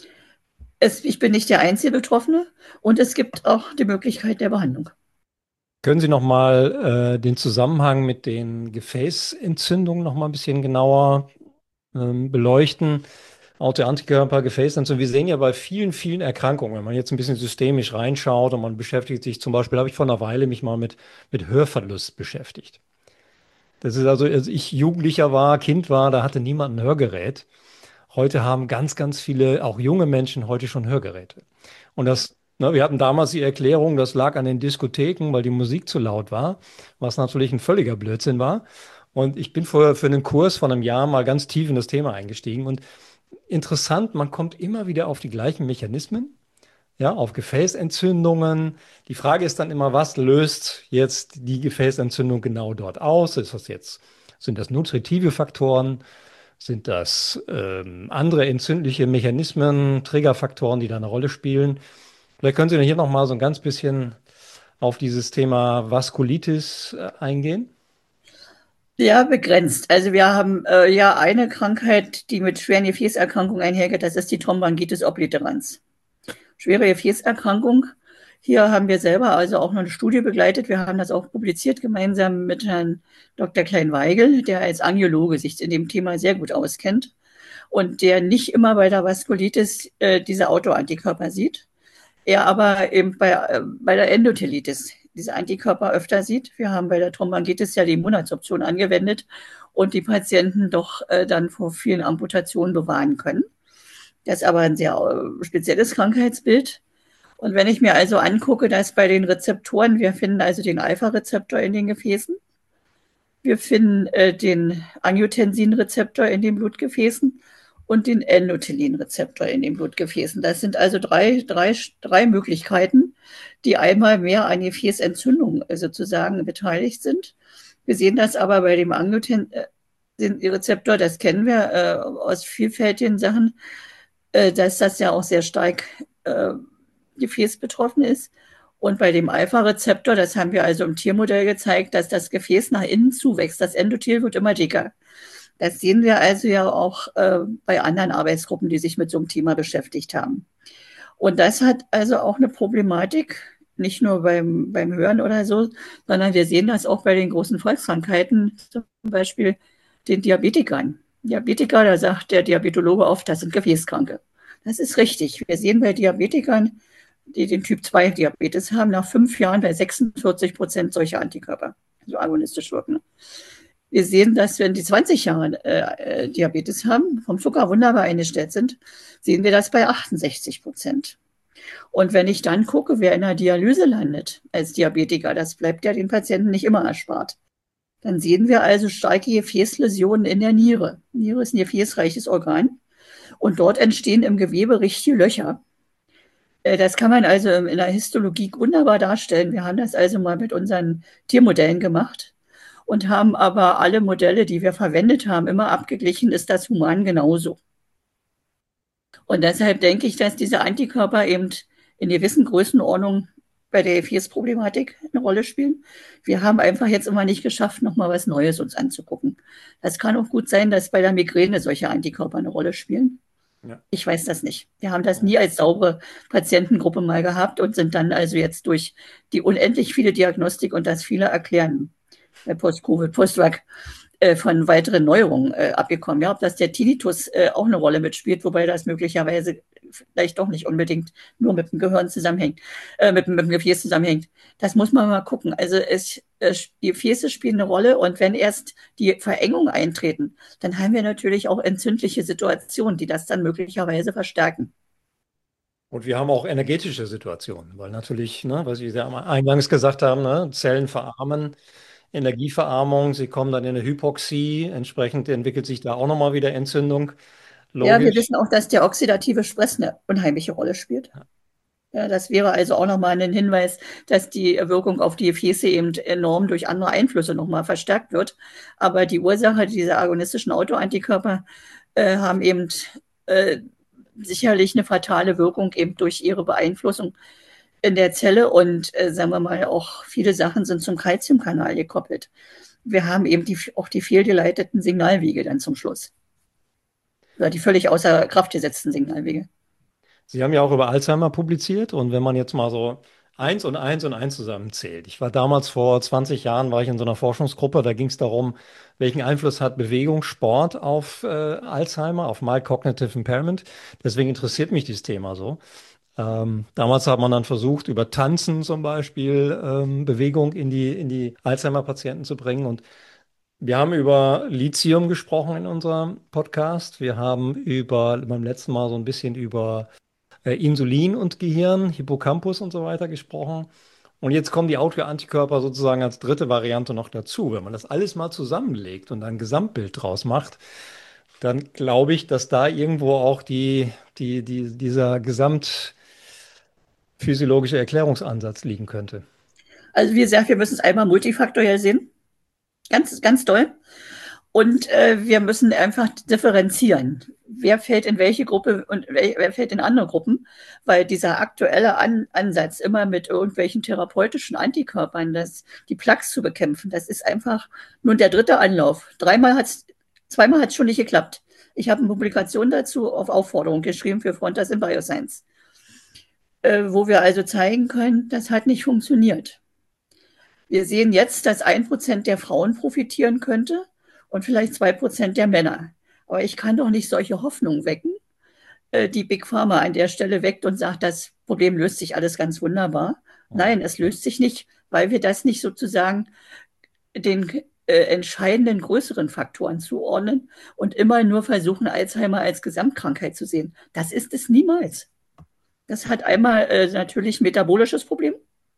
Es, ich bin nicht der einzige Betroffene und es gibt auch die Möglichkeit der Behandlung. Können Sie noch mal äh, den Zusammenhang mit den Gefäßentzündungen noch mal ein bisschen genauer ähm, beleuchten? Autoantikörper, Gefäßentzündung. Wir sehen ja bei vielen, vielen Erkrankungen, wenn man jetzt ein bisschen systemisch reinschaut und man beschäftigt sich, zum Beispiel habe ich vor einer Weile mich mal mit, mit Hörverlust beschäftigt. Das ist also, als ich Jugendlicher war, Kind war, da hatte niemand ein Hörgerät. Heute haben ganz, ganz viele, auch junge Menschen, heute schon Hörgeräte. Und das, ne, wir hatten damals die Erklärung, das lag an den Diskotheken, weil die Musik zu laut war, was natürlich ein völliger Blödsinn war. Und ich bin vorher für einen Kurs von einem Jahr mal ganz tief in das Thema eingestiegen. Und interessant, man kommt immer wieder auf die gleichen Mechanismen, ja, auf Gefäßentzündungen. Die Frage ist dann immer, was löst jetzt die Gefäßentzündung genau dort aus? Ist das jetzt, sind das nutritive Faktoren? Sind das ähm, andere entzündliche Mechanismen, Triggerfaktoren, die da eine Rolle spielen? Vielleicht können Sie hier noch mal so ein ganz bisschen auf dieses Thema Vaskulitis äh, eingehen. Ja, begrenzt. Also wir haben äh, ja eine Krankheit, die mit schweren Gefäßerkrankungen einhergeht, das ist die Thromboangitis obliterans. Schwere Gefäßerkrankung. Hier haben wir selber also auch noch eine Studie begleitet. Wir haben das auch publiziert gemeinsam mit Herrn Doktor Klein-Weigel, der als Angiologe sich in dem Thema sehr gut auskennt und der nicht immer bei der Vaskulitis äh, diese Autoantikörper sieht. Er aber eben bei, äh, bei der Endothelitis diese Antikörper öfter sieht. Wir haben bei der Thromboangitis ja die Immunadsorption angewendet und die Patienten doch äh, dann vor vielen Amputationen bewahren können. Das ist aber ein sehr äh, spezielles Krankheitsbild. Und wenn ich mir also angucke, dass bei den Rezeptoren, wir finden also den Alpha-Rezeptor in den Gefäßen, wir finden äh, den Angiotensin-Rezeptor in den Blutgefäßen und den Endothelin-Rezeptor in den Blutgefäßen. Das sind also drei, drei, drei Möglichkeiten, die einmal mehr an Gefäßentzündung sozusagen beteiligt sind. Wir sehen das aber bei dem Angiotensin, den Rezeptor, das kennen wir äh, aus vielfältigen Sachen, äh, dass das ja auch sehr stark äh, Gefäß betroffen ist. Und bei dem Alpha-Rezeptor, das haben wir also im Tiermodell gezeigt, dass das Gefäß nach innen zuwächst. Das Endothel wird immer dicker. Das sehen wir also ja auch äh, bei anderen Arbeitsgruppen, die sich mit so einem Thema beschäftigt haben. Und das hat also auch eine Problematik, nicht nur beim, beim Hören oder so, sondern wir sehen das auch bei den großen Volkskrankheiten, zum Beispiel den Diabetikern. Diabetiker, da sagt der Diabetologe oft, das sind Gefäßkranke. Das ist richtig. Wir sehen bei Diabetikern, die den Typ zwei Diabetes haben, nach fünf Jahren bei sechsundvierzig Prozent solche Antikörper, also agonistisch wirken. Wir sehen, dass wenn die zwanzig Jahre äh, Diabetes haben, vom Zucker wunderbar eingestellt sind, sehen wir das bei achtundsechzig Prozent. Und wenn ich dann gucke, wer in der Dialyse landet als Diabetiker, das bleibt ja den Patienten nicht immer erspart. Dann sehen wir also starke Gefäßläsionen in der Niere. Niere ist ein gefäßreiches Organ und dort entstehen im Gewebe richtige Löcher. Das kann man also in der Histologie wunderbar darstellen. Wir haben das also mal mit unseren Tiermodellen gemacht und haben aber alle Modelle, die wir verwendet haben, immer abgeglichen, ist das human genauso. Und deshalb denke ich, dass diese Antikörper eben in gewissen Größenordnungen bei der Gefäßproblematik eine Rolle spielen. Wir haben einfach jetzt immer nicht geschafft, nochmal was Neues uns anzugucken. Das kann auch gut sein, dass bei der Migräne solche Antikörper eine Rolle spielen. Ja. Ich weiß das nicht. Wir haben das nie als saubere Patientengruppe mal gehabt und sind dann also jetzt durch die unendlich viele Diagnostik und das viele Erklären bei Post-Covid, Post-Vac äh, von weiteren Neuerungen äh, abgekommen. Ja, ob das der Tinnitus äh, auch eine Rolle mitspielt, wobei das möglicherweise vielleicht doch nicht unbedingt nur mit dem Gehirn zusammenhängt, äh, mit, mit dem Gefäß zusammenhängt. Das muss man mal gucken. Also es, äh, die Gefäße spielen eine Rolle und wenn erst die Verengungen eintreten, dann haben wir natürlich auch entzündliche Situationen, die das dann möglicherweise verstärken. Und wir haben auch energetische Situationen, weil natürlich, ne, was Sie ja eingangs gesagt haben, ne, Zellen verarmen, Energieverarmung, sie kommen dann in eine Hypoxie, entsprechend entwickelt sich da auch nochmal wieder Entzündung. Logisch. Ja, wir wissen auch, dass der oxidative Stress eine unheimliche Rolle spielt. Ja, das wäre also auch nochmal ein Hinweis, dass die Wirkung auf die Gefäße eben enorm durch andere Einflüsse nochmal verstärkt wird. Aber die Ursache dieser agonistischen Autoantikörper äh, haben eben äh, sicherlich eine fatale Wirkung eben durch ihre Beeinflussung in der Zelle und äh, sagen wir mal auch viele Sachen sind zum Calciumkanal gekoppelt. Wir haben eben die, auch die fehlgeleiteten Signalwege dann zum Schluss. Oder die völlig außer Kraft gesetzten Signalwege. Sie haben ja auch über Alzheimer publiziert und wenn man jetzt mal so eins und eins und eins zusammenzählt. Ich war damals vor zwanzig Jahren, war ich in so einer Forschungsgruppe, da ging es darum, welchen Einfluss hat Bewegung, Sport auf äh, Alzheimer, auf Mild Cognitive Impairment. Deswegen interessiert mich dieses Thema so. Ähm, damals hat man dann versucht, über Tanzen zum Beispiel ähm, Bewegung in die, in die Alzheimer-Patienten zu bringen und wir haben über Lithium gesprochen in unserem Podcast. Wir haben über, beim letzten Mal so ein bisschen über äh, Insulin und Gehirn, Hippocampus und so weiter gesprochen. Und jetzt kommen die Autoantikörper sozusagen als dritte Variante noch dazu. Wenn man das alles mal zusammenlegt und ein Gesamtbild draus macht, dann glaube ich, dass da irgendwo auch die, die, die, dieser gesamtphysiologische Erklärungsansatz liegen könnte. Also wie gesagt, wir müssen es einmal multifaktoriell sehen. Ganz, ganz toll. Und äh, wir müssen einfach differenzieren. Wer fällt in welche Gruppe und wer, wer fällt in andere Gruppen? Weil dieser aktuelle An Ansatz, immer mit irgendwelchen therapeutischen Antikörpern, das, die Plaques zu bekämpfen, das ist einfach nun der dritte Anlauf. Dreimal hat's, zweimal hat es schon nicht geklappt. Ich habe eine Publikation dazu auf Aufforderung geschrieben für Frontiers in Bioscience, äh, wo wir also zeigen können, das hat nicht funktioniert. Wir sehen jetzt, dass ein Prozent der Frauen profitieren könnte und vielleicht zwei Prozent der Männer. Aber ich kann doch nicht solche Hoffnungen wecken, die Big Pharma an der Stelle weckt und sagt, das Problem löst sich alles ganz wunderbar. Nein, es löst sich nicht, weil wir das nicht sozusagen den äh, entscheidenden größeren Faktoren zuordnen und immer nur versuchen, Alzheimer als Gesamtkrankheit zu sehen. Das ist es niemals. Das hat einmal äh, natürlich ein metabolisches Problem.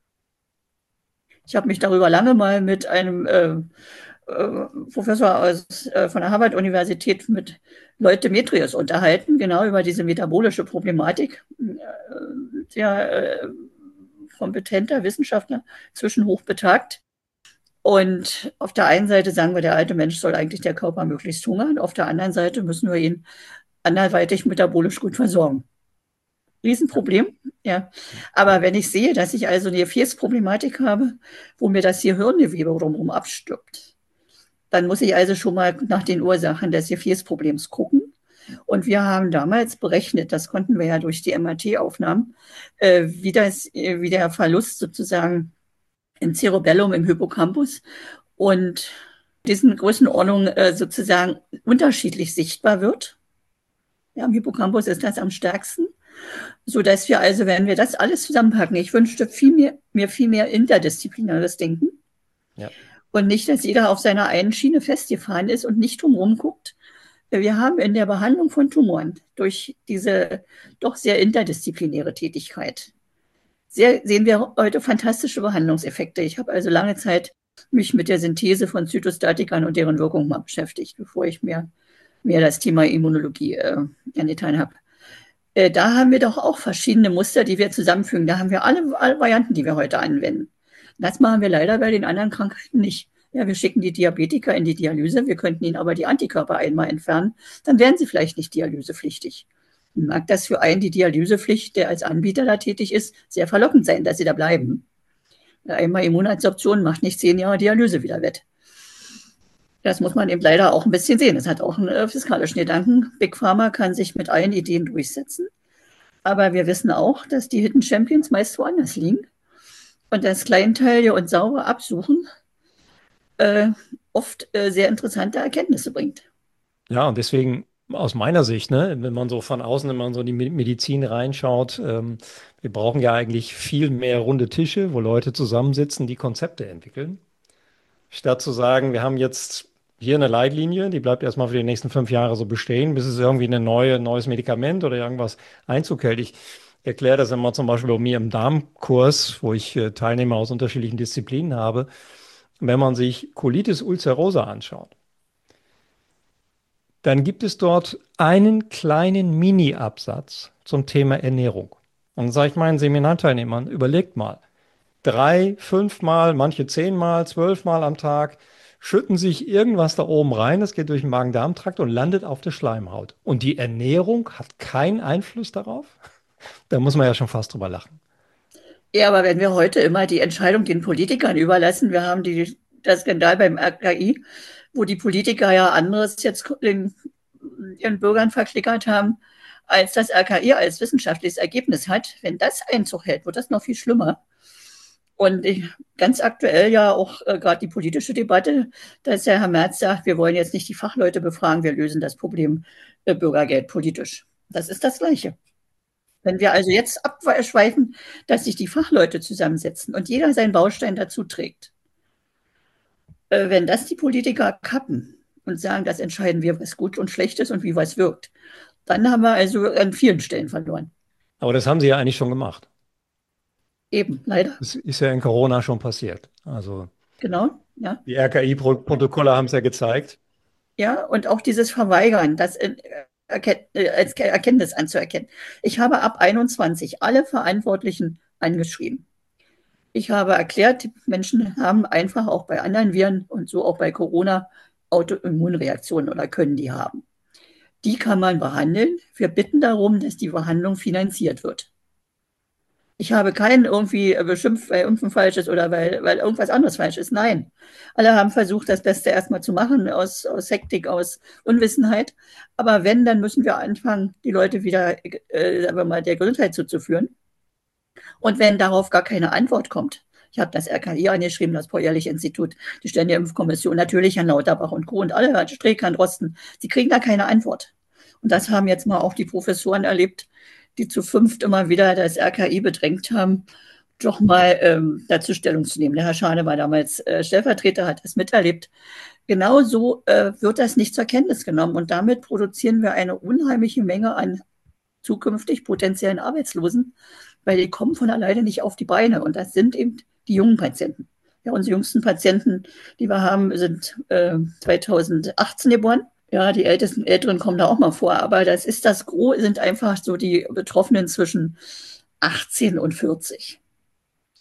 Ich habe mich darüber lange mal mit einem äh, äh, Professor aus, äh, von der Harvard-Universität mit Lloyd Demetrius unterhalten, genau über diese metabolische Problematik. Äh, sehr äh, kompetenter Wissenschaftler, zwischen hochbetagt. Und auf der einen Seite sagen wir, der alte Mensch soll eigentlich der Körper möglichst hungern. Auf der anderen Seite müssen wir ihn anderweitig metabolisch gut versorgen. Riesenproblem, ja. Aber wenn ich sehe, dass ich also eine Gefäßproblematik habe, wo mir das Hirngewebe drumherum abstirbt, dann muss ich also schon mal nach den Ursachen des Gefäßproblems gucken. Und wir haben damals berechnet, das konnten wir ja durch die M R T-Aufnahmen, äh, wie, das, äh, wie der Verlust sozusagen im Cerebellum, im Hippocampus und diesen Größenordnungen äh, sozusagen unterschiedlich sichtbar wird. Ja, im Hippocampus ist das am stärksten, sodass wir also, wenn wir das alles zusammenpacken, ich wünschte viel mehr, mir viel mehr interdisziplinäres Denken. Ja. Und nicht, dass jeder auf seiner einen Schiene festgefahren ist und nicht drumherum guckt. Wir haben in der Behandlung von Tumoren durch diese doch sehr interdisziplinäre Tätigkeit sehr, sehen wir heute fantastische Behandlungseffekte. Ich habe also lange Zeit mich mit der Synthese von Zytostatikern und deren Wirkung mal beschäftigt, bevor ich mir mehr das Thema Immunologie äh, angetan habe. Äh, da haben wir doch auch verschiedene Muster, die wir zusammenfügen. Da haben wir alle, alle Varianten, die wir heute anwenden. Das machen wir leider bei den anderen Krankheiten nicht. Ja, wir schicken die Diabetiker in die Dialyse, wir könnten ihnen aber die Antikörper einmal entfernen, dann wären sie vielleicht nicht dialysepflichtig. Mag das für einen die Dialysepflicht, der als Anbieter da tätig ist, sehr verlockend sein, dass sie da bleiben. Einmal Immunadsorption macht nicht zehn Jahre Dialyse wieder wett. Das muss man eben leider auch ein bisschen sehen. Das hat auch einen äh, fiskalischen Gedanken. Big Pharma kann sich mit allen Ideen durchsetzen. Aber wir wissen auch, dass die Hidden Champions meist woanders liegen. Und das Kleinteilige und sauber absuchen äh, oft äh, sehr interessante Erkenntnisse bringt. Ja, und deswegen aus meiner Sicht, ne, wenn man so von außen, wenn man so in die Medizin reinschaut, ähm, wir brauchen ja eigentlich viel mehr runde Tische, wo Leute zusammensitzen, die Konzepte entwickeln. Statt zu sagen, wir haben jetzt hier eine Leitlinie, die bleibt erstmal für die nächsten fünf Jahre so bestehen, bis es irgendwie ein neue, neues Medikament oder irgendwas Einzug hält. Ich erkläre das immer zum Beispiel bei mir im Darmkurs, wo ich äh, Teilnehmer aus unterschiedlichen Disziplinen habe. Wenn man sich Colitis ulcerosa anschaut, dann gibt es dort einen kleinen Mini-Absatz zum Thema Ernährung. Und dann sage ich meinen Seminarteilnehmern, überlegt mal, drei, fünfmal, manche zehnmal, zwölfmal am Tag schütten sich irgendwas da oben rein, das geht durch den Magen-Darm-Trakt und landet auf der Schleimhaut. Und die Ernährung hat keinen Einfluss darauf? Da muss man ja schon fast drüber lachen. Ja, aber wenn wir heute immer die Entscheidung den Politikern überlassen, wir haben die, das Skandal beim R K I, wo die Politiker ja anderes jetzt den, ihren Bürgern verklickert haben, als das R K I als wissenschaftliches Ergebnis hat. Wenn das Einzug hält, wird das noch viel schlimmer. Und ich, ganz aktuell ja auch äh, gerade die politische Debatte, dass der Herr Merz sagt, wir wollen jetzt nicht die Fachleute befragen, wir lösen das Problem äh, Bürgergeld politisch. Das ist das Gleiche. Wenn wir also jetzt abschweifen, dass sich die Fachleute zusammensetzen und jeder seinen Baustein dazu trägt, äh, wenn das die Politiker kappen und sagen, das entscheiden wir, was gut und schlecht ist und wie was wirkt, dann haben wir also an vielen Stellen verloren. Aber das haben Sie ja eigentlich schon gemacht. Eben, leider. Das ist ja in Corona schon passiert. Also genau, ja. Die R K I-Protokolle haben es ja gezeigt. Ja, und auch dieses Verweigern, das in, erken, äh, als Erkenntnis anzuerkennen. Ich habe ab einundzwanzig alle Verantwortlichen angeschrieben. Ich habe erklärt, die Menschen haben einfach auch bei anderen Viren und so auch bei Corona Autoimmunreaktionen oder können die haben. Die kann man behandeln. Wir bitten darum, dass die Behandlung finanziert wird. Ich habe keinen irgendwie beschimpft, weil irgendwas falsch ist oder weil, weil irgendwas anderes falsch ist. Nein. Alle haben versucht, das Beste erstmal zu machen, aus, aus Hektik, aus Unwissenheit. Aber wenn, dann müssen wir anfangen, die Leute wieder äh, sagen wir mal, der Gesundheit zuzuführen. Und wenn darauf gar keine Antwort kommt, ich habe das R K I angeschrieben, das Paul-Ehrlich-Institut, die Ständige Impfkommission, natürlich Herrn Lauterbach und Co. und alle, Streeck, Herrn Drosten, sie kriegen da keine Antwort. Und das haben jetzt mal auch die Professoren erlebt, die zu fünft immer wieder das R K I bedrängt haben, doch mal ähm, dazu Stellung zu nehmen. Der Herr Schane war damals äh, Stellvertreter, hat das miterlebt. Genauso äh, wird das nicht zur Kenntnis genommen. Und damit produzieren wir eine unheimliche Menge an zukünftig potenziellen Arbeitslosen, weil die kommen von alleine nicht auf die Beine. Und das sind eben die jungen Patienten. Ja, unsere jüngsten Patienten, die wir haben, sind äh, zweitausendachtzehn geboren. Ja, die Ältesten, Älteren kommen da auch mal vor, aber das ist das Gros, sind einfach so die Betroffenen zwischen achtzehn und vierzig.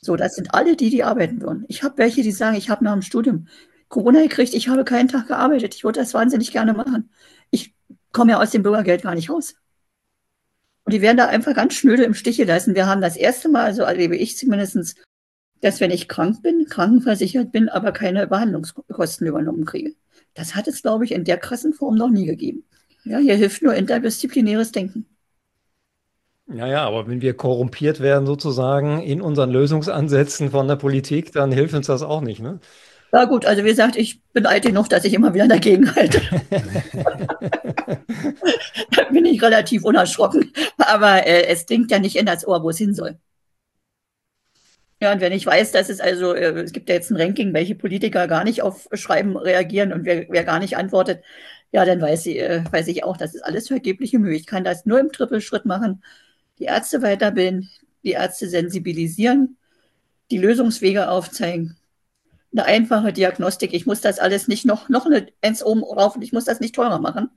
So, das sind alle die, die arbeiten würden. Ich habe welche, die sagen, ich habe nach dem Studium Corona gekriegt, ich habe keinen Tag gearbeitet. Ich würde das wahnsinnig gerne machen. Ich komme ja aus dem Bürgergeld gar nicht raus. Und die werden da einfach ganz schnöde im Stich gelassen. Wir haben das erste Mal, so erlebe ich zumindest, dass wenn ich krank bin, krankenversichert bin, aber keine Behandlungskosten übernommen kriege. Das hat es, glaube ich, in der krassen Form noch nie gegeben. Ja, hier hilft nur interdisziplinäres Denken. Ja, ja, aber wenn wir korrumpiert werden sozusagen in unseren Lösungsansätzen von der Politik, dann hilft uns das auch nicht, ne? Ja gut, also wie gesagt, ich bin alt genug, dass ich immer wieder dagegen halte. Da bin ich relativ unerschrocken. Aber äh, es dringt ja nicht in das Ohr, wo es hin soll. Ja, und wenn ich weiß, dass es also, äh, es gibt ja jetzt ein Ranking, welche Politiker gar nicht auf Schreiben reagieren und wer, wer gar nicht antwortet, ja, dann weiß ich, äh, weiß ich auch, das ist alles vergebliche Mühe. Ich kann das nur im Trippelschritt machen. Die Ärzte weiterbilden, die Ärzte sensibilisieren, die Lösungswege aufzeigen, eine einfache Diagnostik. Ich muss das alles nicht noch, noch eine eins oben rauf und ich muss das nicht teurer machen.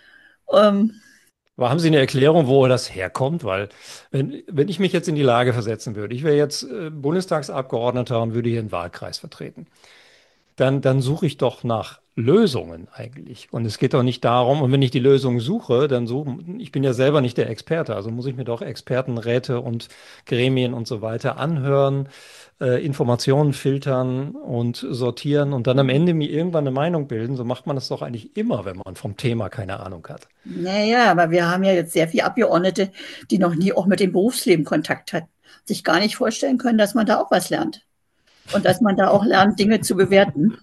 Ähm, Aber haben Sie eine Erklärung, wo das herkommt? Weil, wenn, wenn ich mich jetzt in die Lage versetzen würde, ich wäre jetzt äh, Bundestagsabgeordneter und würde hier einen Wahlkreis vertreten, dann, dann suche ich doch nach Lösungen eigentlich. Und es geht doch nicht darum, und wenn ich die Lösung suche, dann suche ich bin ja selber nicht der Experte, also muss ich mir doch Expertenräte und Gremien und so weiter anhören, äh, Informationen filtern und sortieren und dann am Ende mir irgendwann eine Meinung bilden. So macht man das doch eigentlich immer, wenn man vom Thema keine Ahnung hat. naja, aber wir haben ja jetzt sehr viele Abgeordnete, die noch nie auch mit dem Berufsleben Kontakt hatten, sich gar nicht vorstellen können, dass man da auch was lernt. Und dass man da auch lernt, Dinge zu bewerten,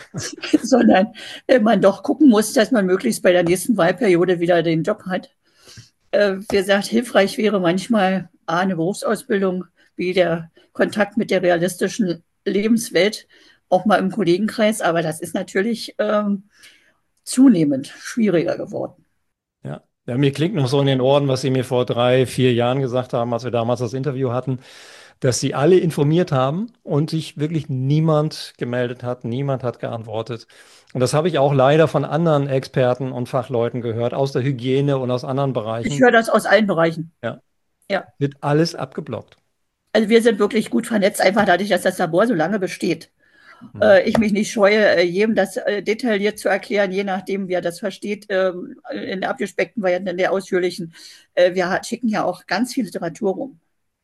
sondern äh, man doch gucken muss, dass man möglichst bei der nächsten Wahlperiode wieder den Job hat. Äh, wie gesagt, hilfreich wäre manchmal A, eine Berufsausbildung, B, der Kontakt mit der realistischen Lebenswelt, auch mal im Kollegenkreis, aber das ist natürlich ähm, zunehmend schwieriger geworden. Ja. Ja, mir klingt noch so in den Ohren, was Sie mir vor drei, vier Jahren gesagt haben, als wir damals das Interview hatten, dass Sie alle informiert haben und sich wirklich niemand gemeldet hat, niemand hat geantwortet. Und das habe ich auch leider von anderen Experten und Fachleuten gehört, aus der Hygiene und aus anderen Ich Bereichen. höre das aus allen Bereichen. Ja, Ja, wird alles abgeblockt. also wir sind wirklich gut vernetzt, einfach dadurch, dass das Labor so lange besteht. Hm. Äh, ich mich nicht scheue, äh, jedem das äh, detailliert zu erklären, je nachdem, wer das versteht, ähm, in der abgespeckten Variante, in der ausführlichen. Äh, wir hat- schicken ja auch ganz viel Literatur rum.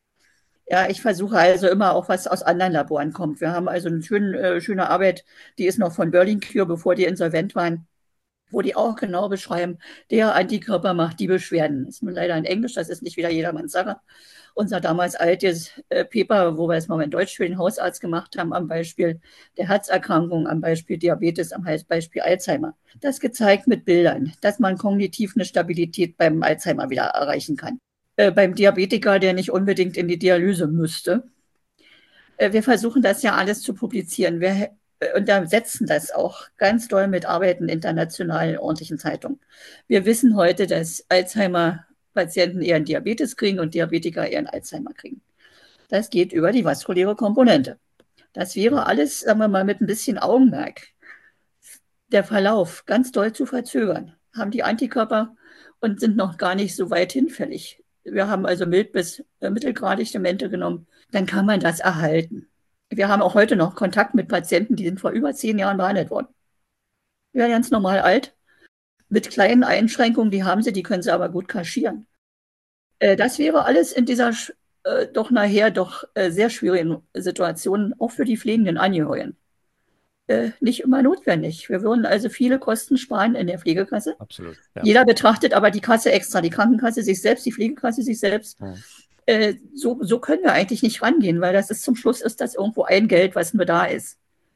Ja, ich versuche also immer auch, was aus anderen Laboren kommt. Wir haben also eine schöne, äh, schöne Arbeit, die ist noch von Berlin Cure, bevor die insolvent waren, wo die auch genau beschreiben, der Antikörper macht die Beschwerden. Das ist nun leider in Englisch, das ist nicht wieder jedermanns Sache. Unser damals altes äh, Paper, wo wir es mal in Deutsch für den Hausarzt gemacht haben, am Beispiel der Herzerkrankung, am Beispiel Diabetes, am Beispiel Alzheimer. Das gezeigt mit Bildern, dass man kognitiv eine Stabilität beim Alzheimer wieder erreichen kann. Äh, beim Diabetiker, der nicht unbedingt in die Dialyse müsste. Äh, wir versuchen das ja alles zu publizieren. Wir untersetzen das auch ganz doll mit Arbeiten international in ordentlichen Zeitungen. Wir wissen heute, dass Alzheimer-Patienten eher einen Diabetes kriegen und Diabetiker eher einen Alzheimer kriegen. Das geht über die vaskuläre Komponente. Das wäre alles, sagen wir mal, mit ein bisschen Augenmerk, der Verlauf ganz doll zu verzögern. Haben die Antikörper und sind noch gar nicht so weit hinfällig. Wir haben also mild bis äh, mittelgradig Demente genommen. Dann kann man das erhalten. Wir haben auch heute noch Kontakt mit Patienten, die sind vor über zehn Jahren behandelt worden. Die werden ganz normal alt, mit kleinen Einschränkungen, die haben sie, die können sie aber gut kaschieren. Äh, das wäre alles in dieser äh, doch nachher doch äh, sehr schwierigen Situation, auch für die pflegenden Angehörigen, äh, nicht immer notwendig. Wir würden also viele Kosten sparen in der Pflegekasse. Absolut. Ja. Jeder betrachtet aber die Kasse extra, die Krankenkasse sich selbst, die Pflegekasse sich selbst. Ja. Äh, so, so können wir eigentlich nicht rangehen, weil das ist zum Schluss ist das irgendwo ein Geld, was nur da ist.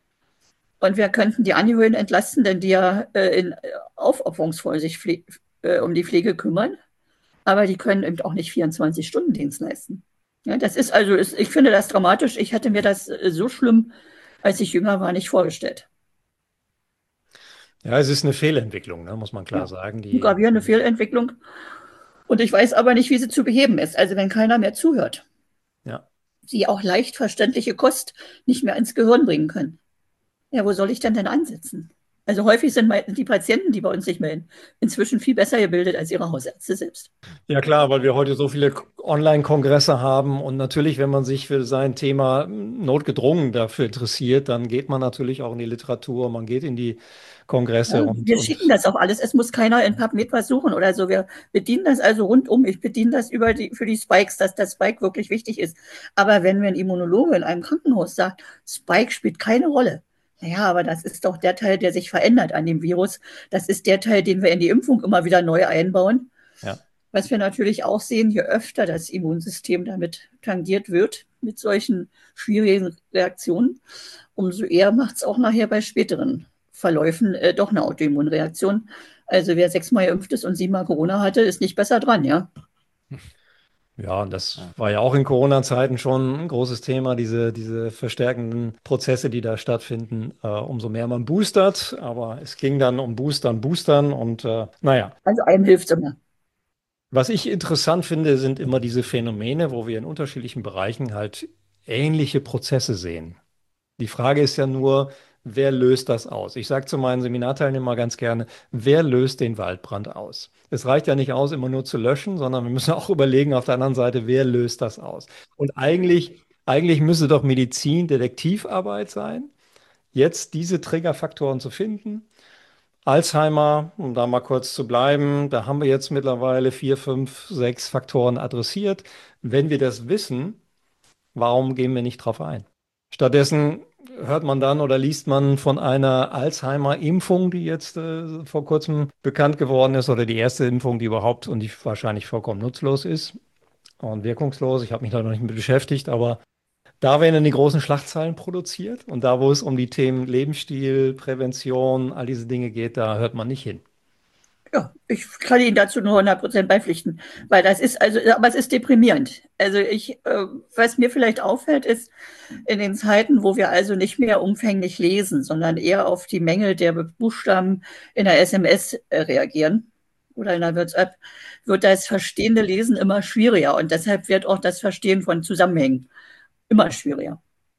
Und wir könnten die Angehörigen entlasten, denn die ja äh, in, aufopferungsvoll sich äh, um die Pflege kümmern, aber die können eben auch nicht vierundzwanzig Stunden Dienst leisten. Ja, das ist also, ist, ich finde das dramatisch. Ich hatte mir das äh, so schlimm, als ich jünger war, nicht vorgestellt. Ja, es ist eine Fehlentwicklung, ne, muss man klar Ja, sagen. eine Die, gravierende Fehlentwicklung. Und ich weiß aber nicht, wie sie zu beheben ist. Also wenn keiner mehr zuhört, ja. sie auch leicht verständliche Kost nicht mehr ins Gehirn bringen können. Ja, wo soll ich denn denn ansetzen? Also häufig sind die Patienten, die bei uns sich melden, inzwischen viel besser gebildet als ihre Hausärzte selbst. Ja klar, weil wir heute so viele Online-Kongresse haben und natürlich, wenn man sich für sein Thema notgedrungen dafür interessiert, dann geht man natürlich auch in die Literatur, man geht in die Kongresse. Ja, und, wir und schicken das auch alles. Es muss keiner in PubMed was suchen oder so. Wir bedienen das also rundum. Ich bediene das über die, für die Spikes, dass das Spike wirklich wichtig ist. Aber wenn mir ein Immunologe in einem Krankenhaus sagt, Spike spielt keine Rolle, naja, aber das ist doch der Teil, der sich verändert an dem Virus. Das ist der Teil, den wir in die Impfung immer wieder neu einbauen. Ja. Was wir natürlich auch sehen, je öfter das Immunsystem damit tangiert wird, mit solchen schwierigen Reaktionen, umso eher macht es auch nachher bei späteren Verläufen äh, doch eine Autoimmunreaktion. Also wer sechsmal geimpft ist und siebenmal Corona hatte, ist nicht besser dran, ja. Ja, und das war ja auch in Corona-Zeiten schon ein großes Thema, diese, diese verstärkenden Prozesse, die da stattfinden, äh, umso mehr man boostert. Aber es ging dann um Boostern, Boostern und äh, naja. Also einem hilft es immer. Was ich interessant finde, sind immer diese Phänomene, wo wir in unterschiedlichen Bereichen halt ähnliche Prozesse sehen. Die Frage ist ja nur, wer löst das aus? Ich sage zu meinen Seminarteilnehmern ganz gerne, wer löst den Waldbrand aus? Es reicht ja nicht aus, immer nur zu löschen, sondern wir müssen auch überlegen auf der anderen Seite, wer löst das aus? Und eigentlich, eigentlich müsste doch Medizin Detektivarbeit sein, jetzt diese Triggerfaktoren zu finden. Alzheimer, um da mal kurz zu bleiben, da haben wir jetzt mittlerweile vier, fünf, sechs Faktoren adressiert. Wenn wir das wissen, warum gehen wir nicht drauf ein? Stattdessen hört man dann oder liest man von einer Alzheimer-Impfung, die jetzt äh, vor kurzem bekannt geworden ist, oder die erste Impfung, die überhaupt und die wahrscheinlich vollkommen nutzlos ist und wirkungslos. Ich habe mich da noch nicht mit beschäftigt, aber da werden dann die großen Schlagzeilen produziert und da, wo es um die Themen Lebensstil, Prävention, all diese Dinge geht, da hört man nicht hin. Ja, ich kann Ihnen dazu nur hundert Prozent beipflichten, weil das ist also, aber es ist deprimierend. Also ich, äh, was mir vielleicht auffällt, ist in den Zeiten, wo wir also nicht mehr umfänglich lesen, sondern eher auf die Menge der Buchstaben in der S M S äh, reagieren oder in der WhatsApp, wird das verstehende Lesen immer schwieriger und deshalb wird auch das Verstehen von Zusammenhängen immer schwieriger.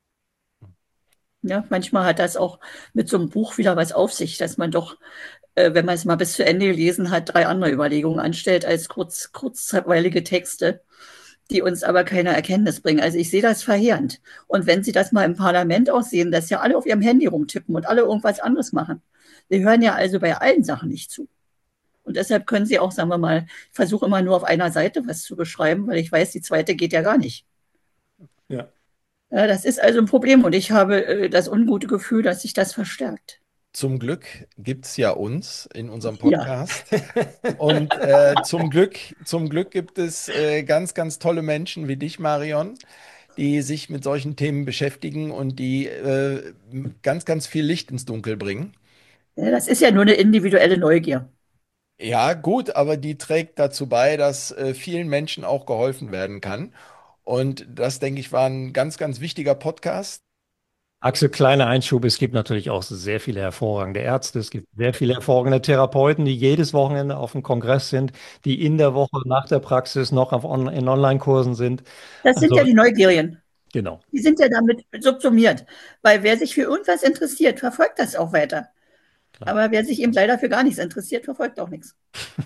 Ja, manchmal hat das auch mit so einem Buch wieder was auf sich, dass man doch, äh, wenn man es mal bis zu Ende gelesen hat, drei andere Überlegungen anstellt als kurz, kurzweilige Texte, die uns aber keine Erkenntnis bringen. Also ich sehe das verheerend. Und wenn Sie das mal im Parlament auch sehen, dass ja alle auf ihrem Handy rumtippen und alle irgendwas anderes machen. Sie hören ja also bei allen Sachen nicht zu. Und deshalb können Sie auch, sagen wir mal, ich versuche immer nur auf einer Seite was zu beschreiben, weil ich weiß, die zweite geht ja gar nicht. Ja. Ja, das ist also ein Problem und ich habe äh, das ungute Gefühl, dass sich das verstärkt. Zum Glück gibt es ja uns in unserem Podcast. Ja. Und äh, zum Glück, zum Glück gibt es äh, ganz, ganz tolle Menschen wie dich, Marion, die sich mit solchen Themen beschäftigen und die äh, ganz, ganz viel Licht ins Dunkel bringen. Ja, das ist ja nur eine individuelle Neugier. Ja, gut, aber die trägt dazu bei, dass äh, vielen Menschen auch geholfen werden kann. Und das, denke ich, war ein ganz, ganz wichtiger Podcast. Axel, kleiner Einschub, es gibt natürlich auch sehr viele hervorragende Ärzte, es gibt sehr viele hervorragende Therapeuten, die jedes Wochenende auf dem Kongress sind, die in der Woche nach der Praxis noch auf on in Online-Kursen sind. Das sind Also, ja die Neugierigen. Genau. Die sind ja damit subsumiert, weil wer sich für irgendwas interessiert, verfolgt das auch weiter. Klar. Aber wer sich eben leider für gar nichts interessiert, verfolgt auch nichts.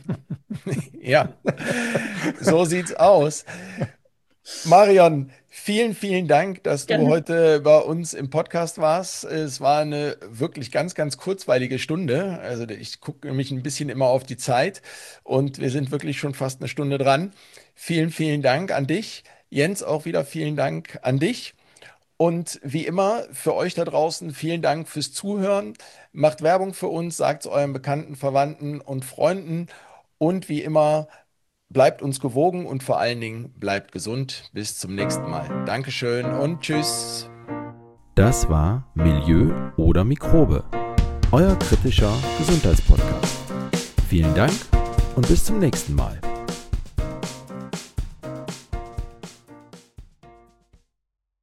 Ja, so sieht's aus. Marion, vielen, vielen Dank, dass du Gerne. heute bei uns im Podcast warst. Es war eine wirklich ganz, ganz kurzweilige Stunde. Also ich gucke nämlich ein bisschen immer auf die Zeit und wir sind wirklich schon fast eine Stunde dran. Vielen, vielen Dank an dich. Jens, auch wieder vielen Dank an dich. Und wie immer, für euch da draußen, vielen Dank fürs Zuhören. Macht Werbung für uns, sagt es euren Bekannten, Verwandten und Freunden. Und wie immer, bleibt uns gewogen und vor allen Dingen bleibt gesund. Bis zum nächsten Mal. Dankeschön und tschüss. Das war Milieu oder Mikrobe, euer kritischer Gesundheitspodcast. Vielen Dank und bis zum nächsten Mal.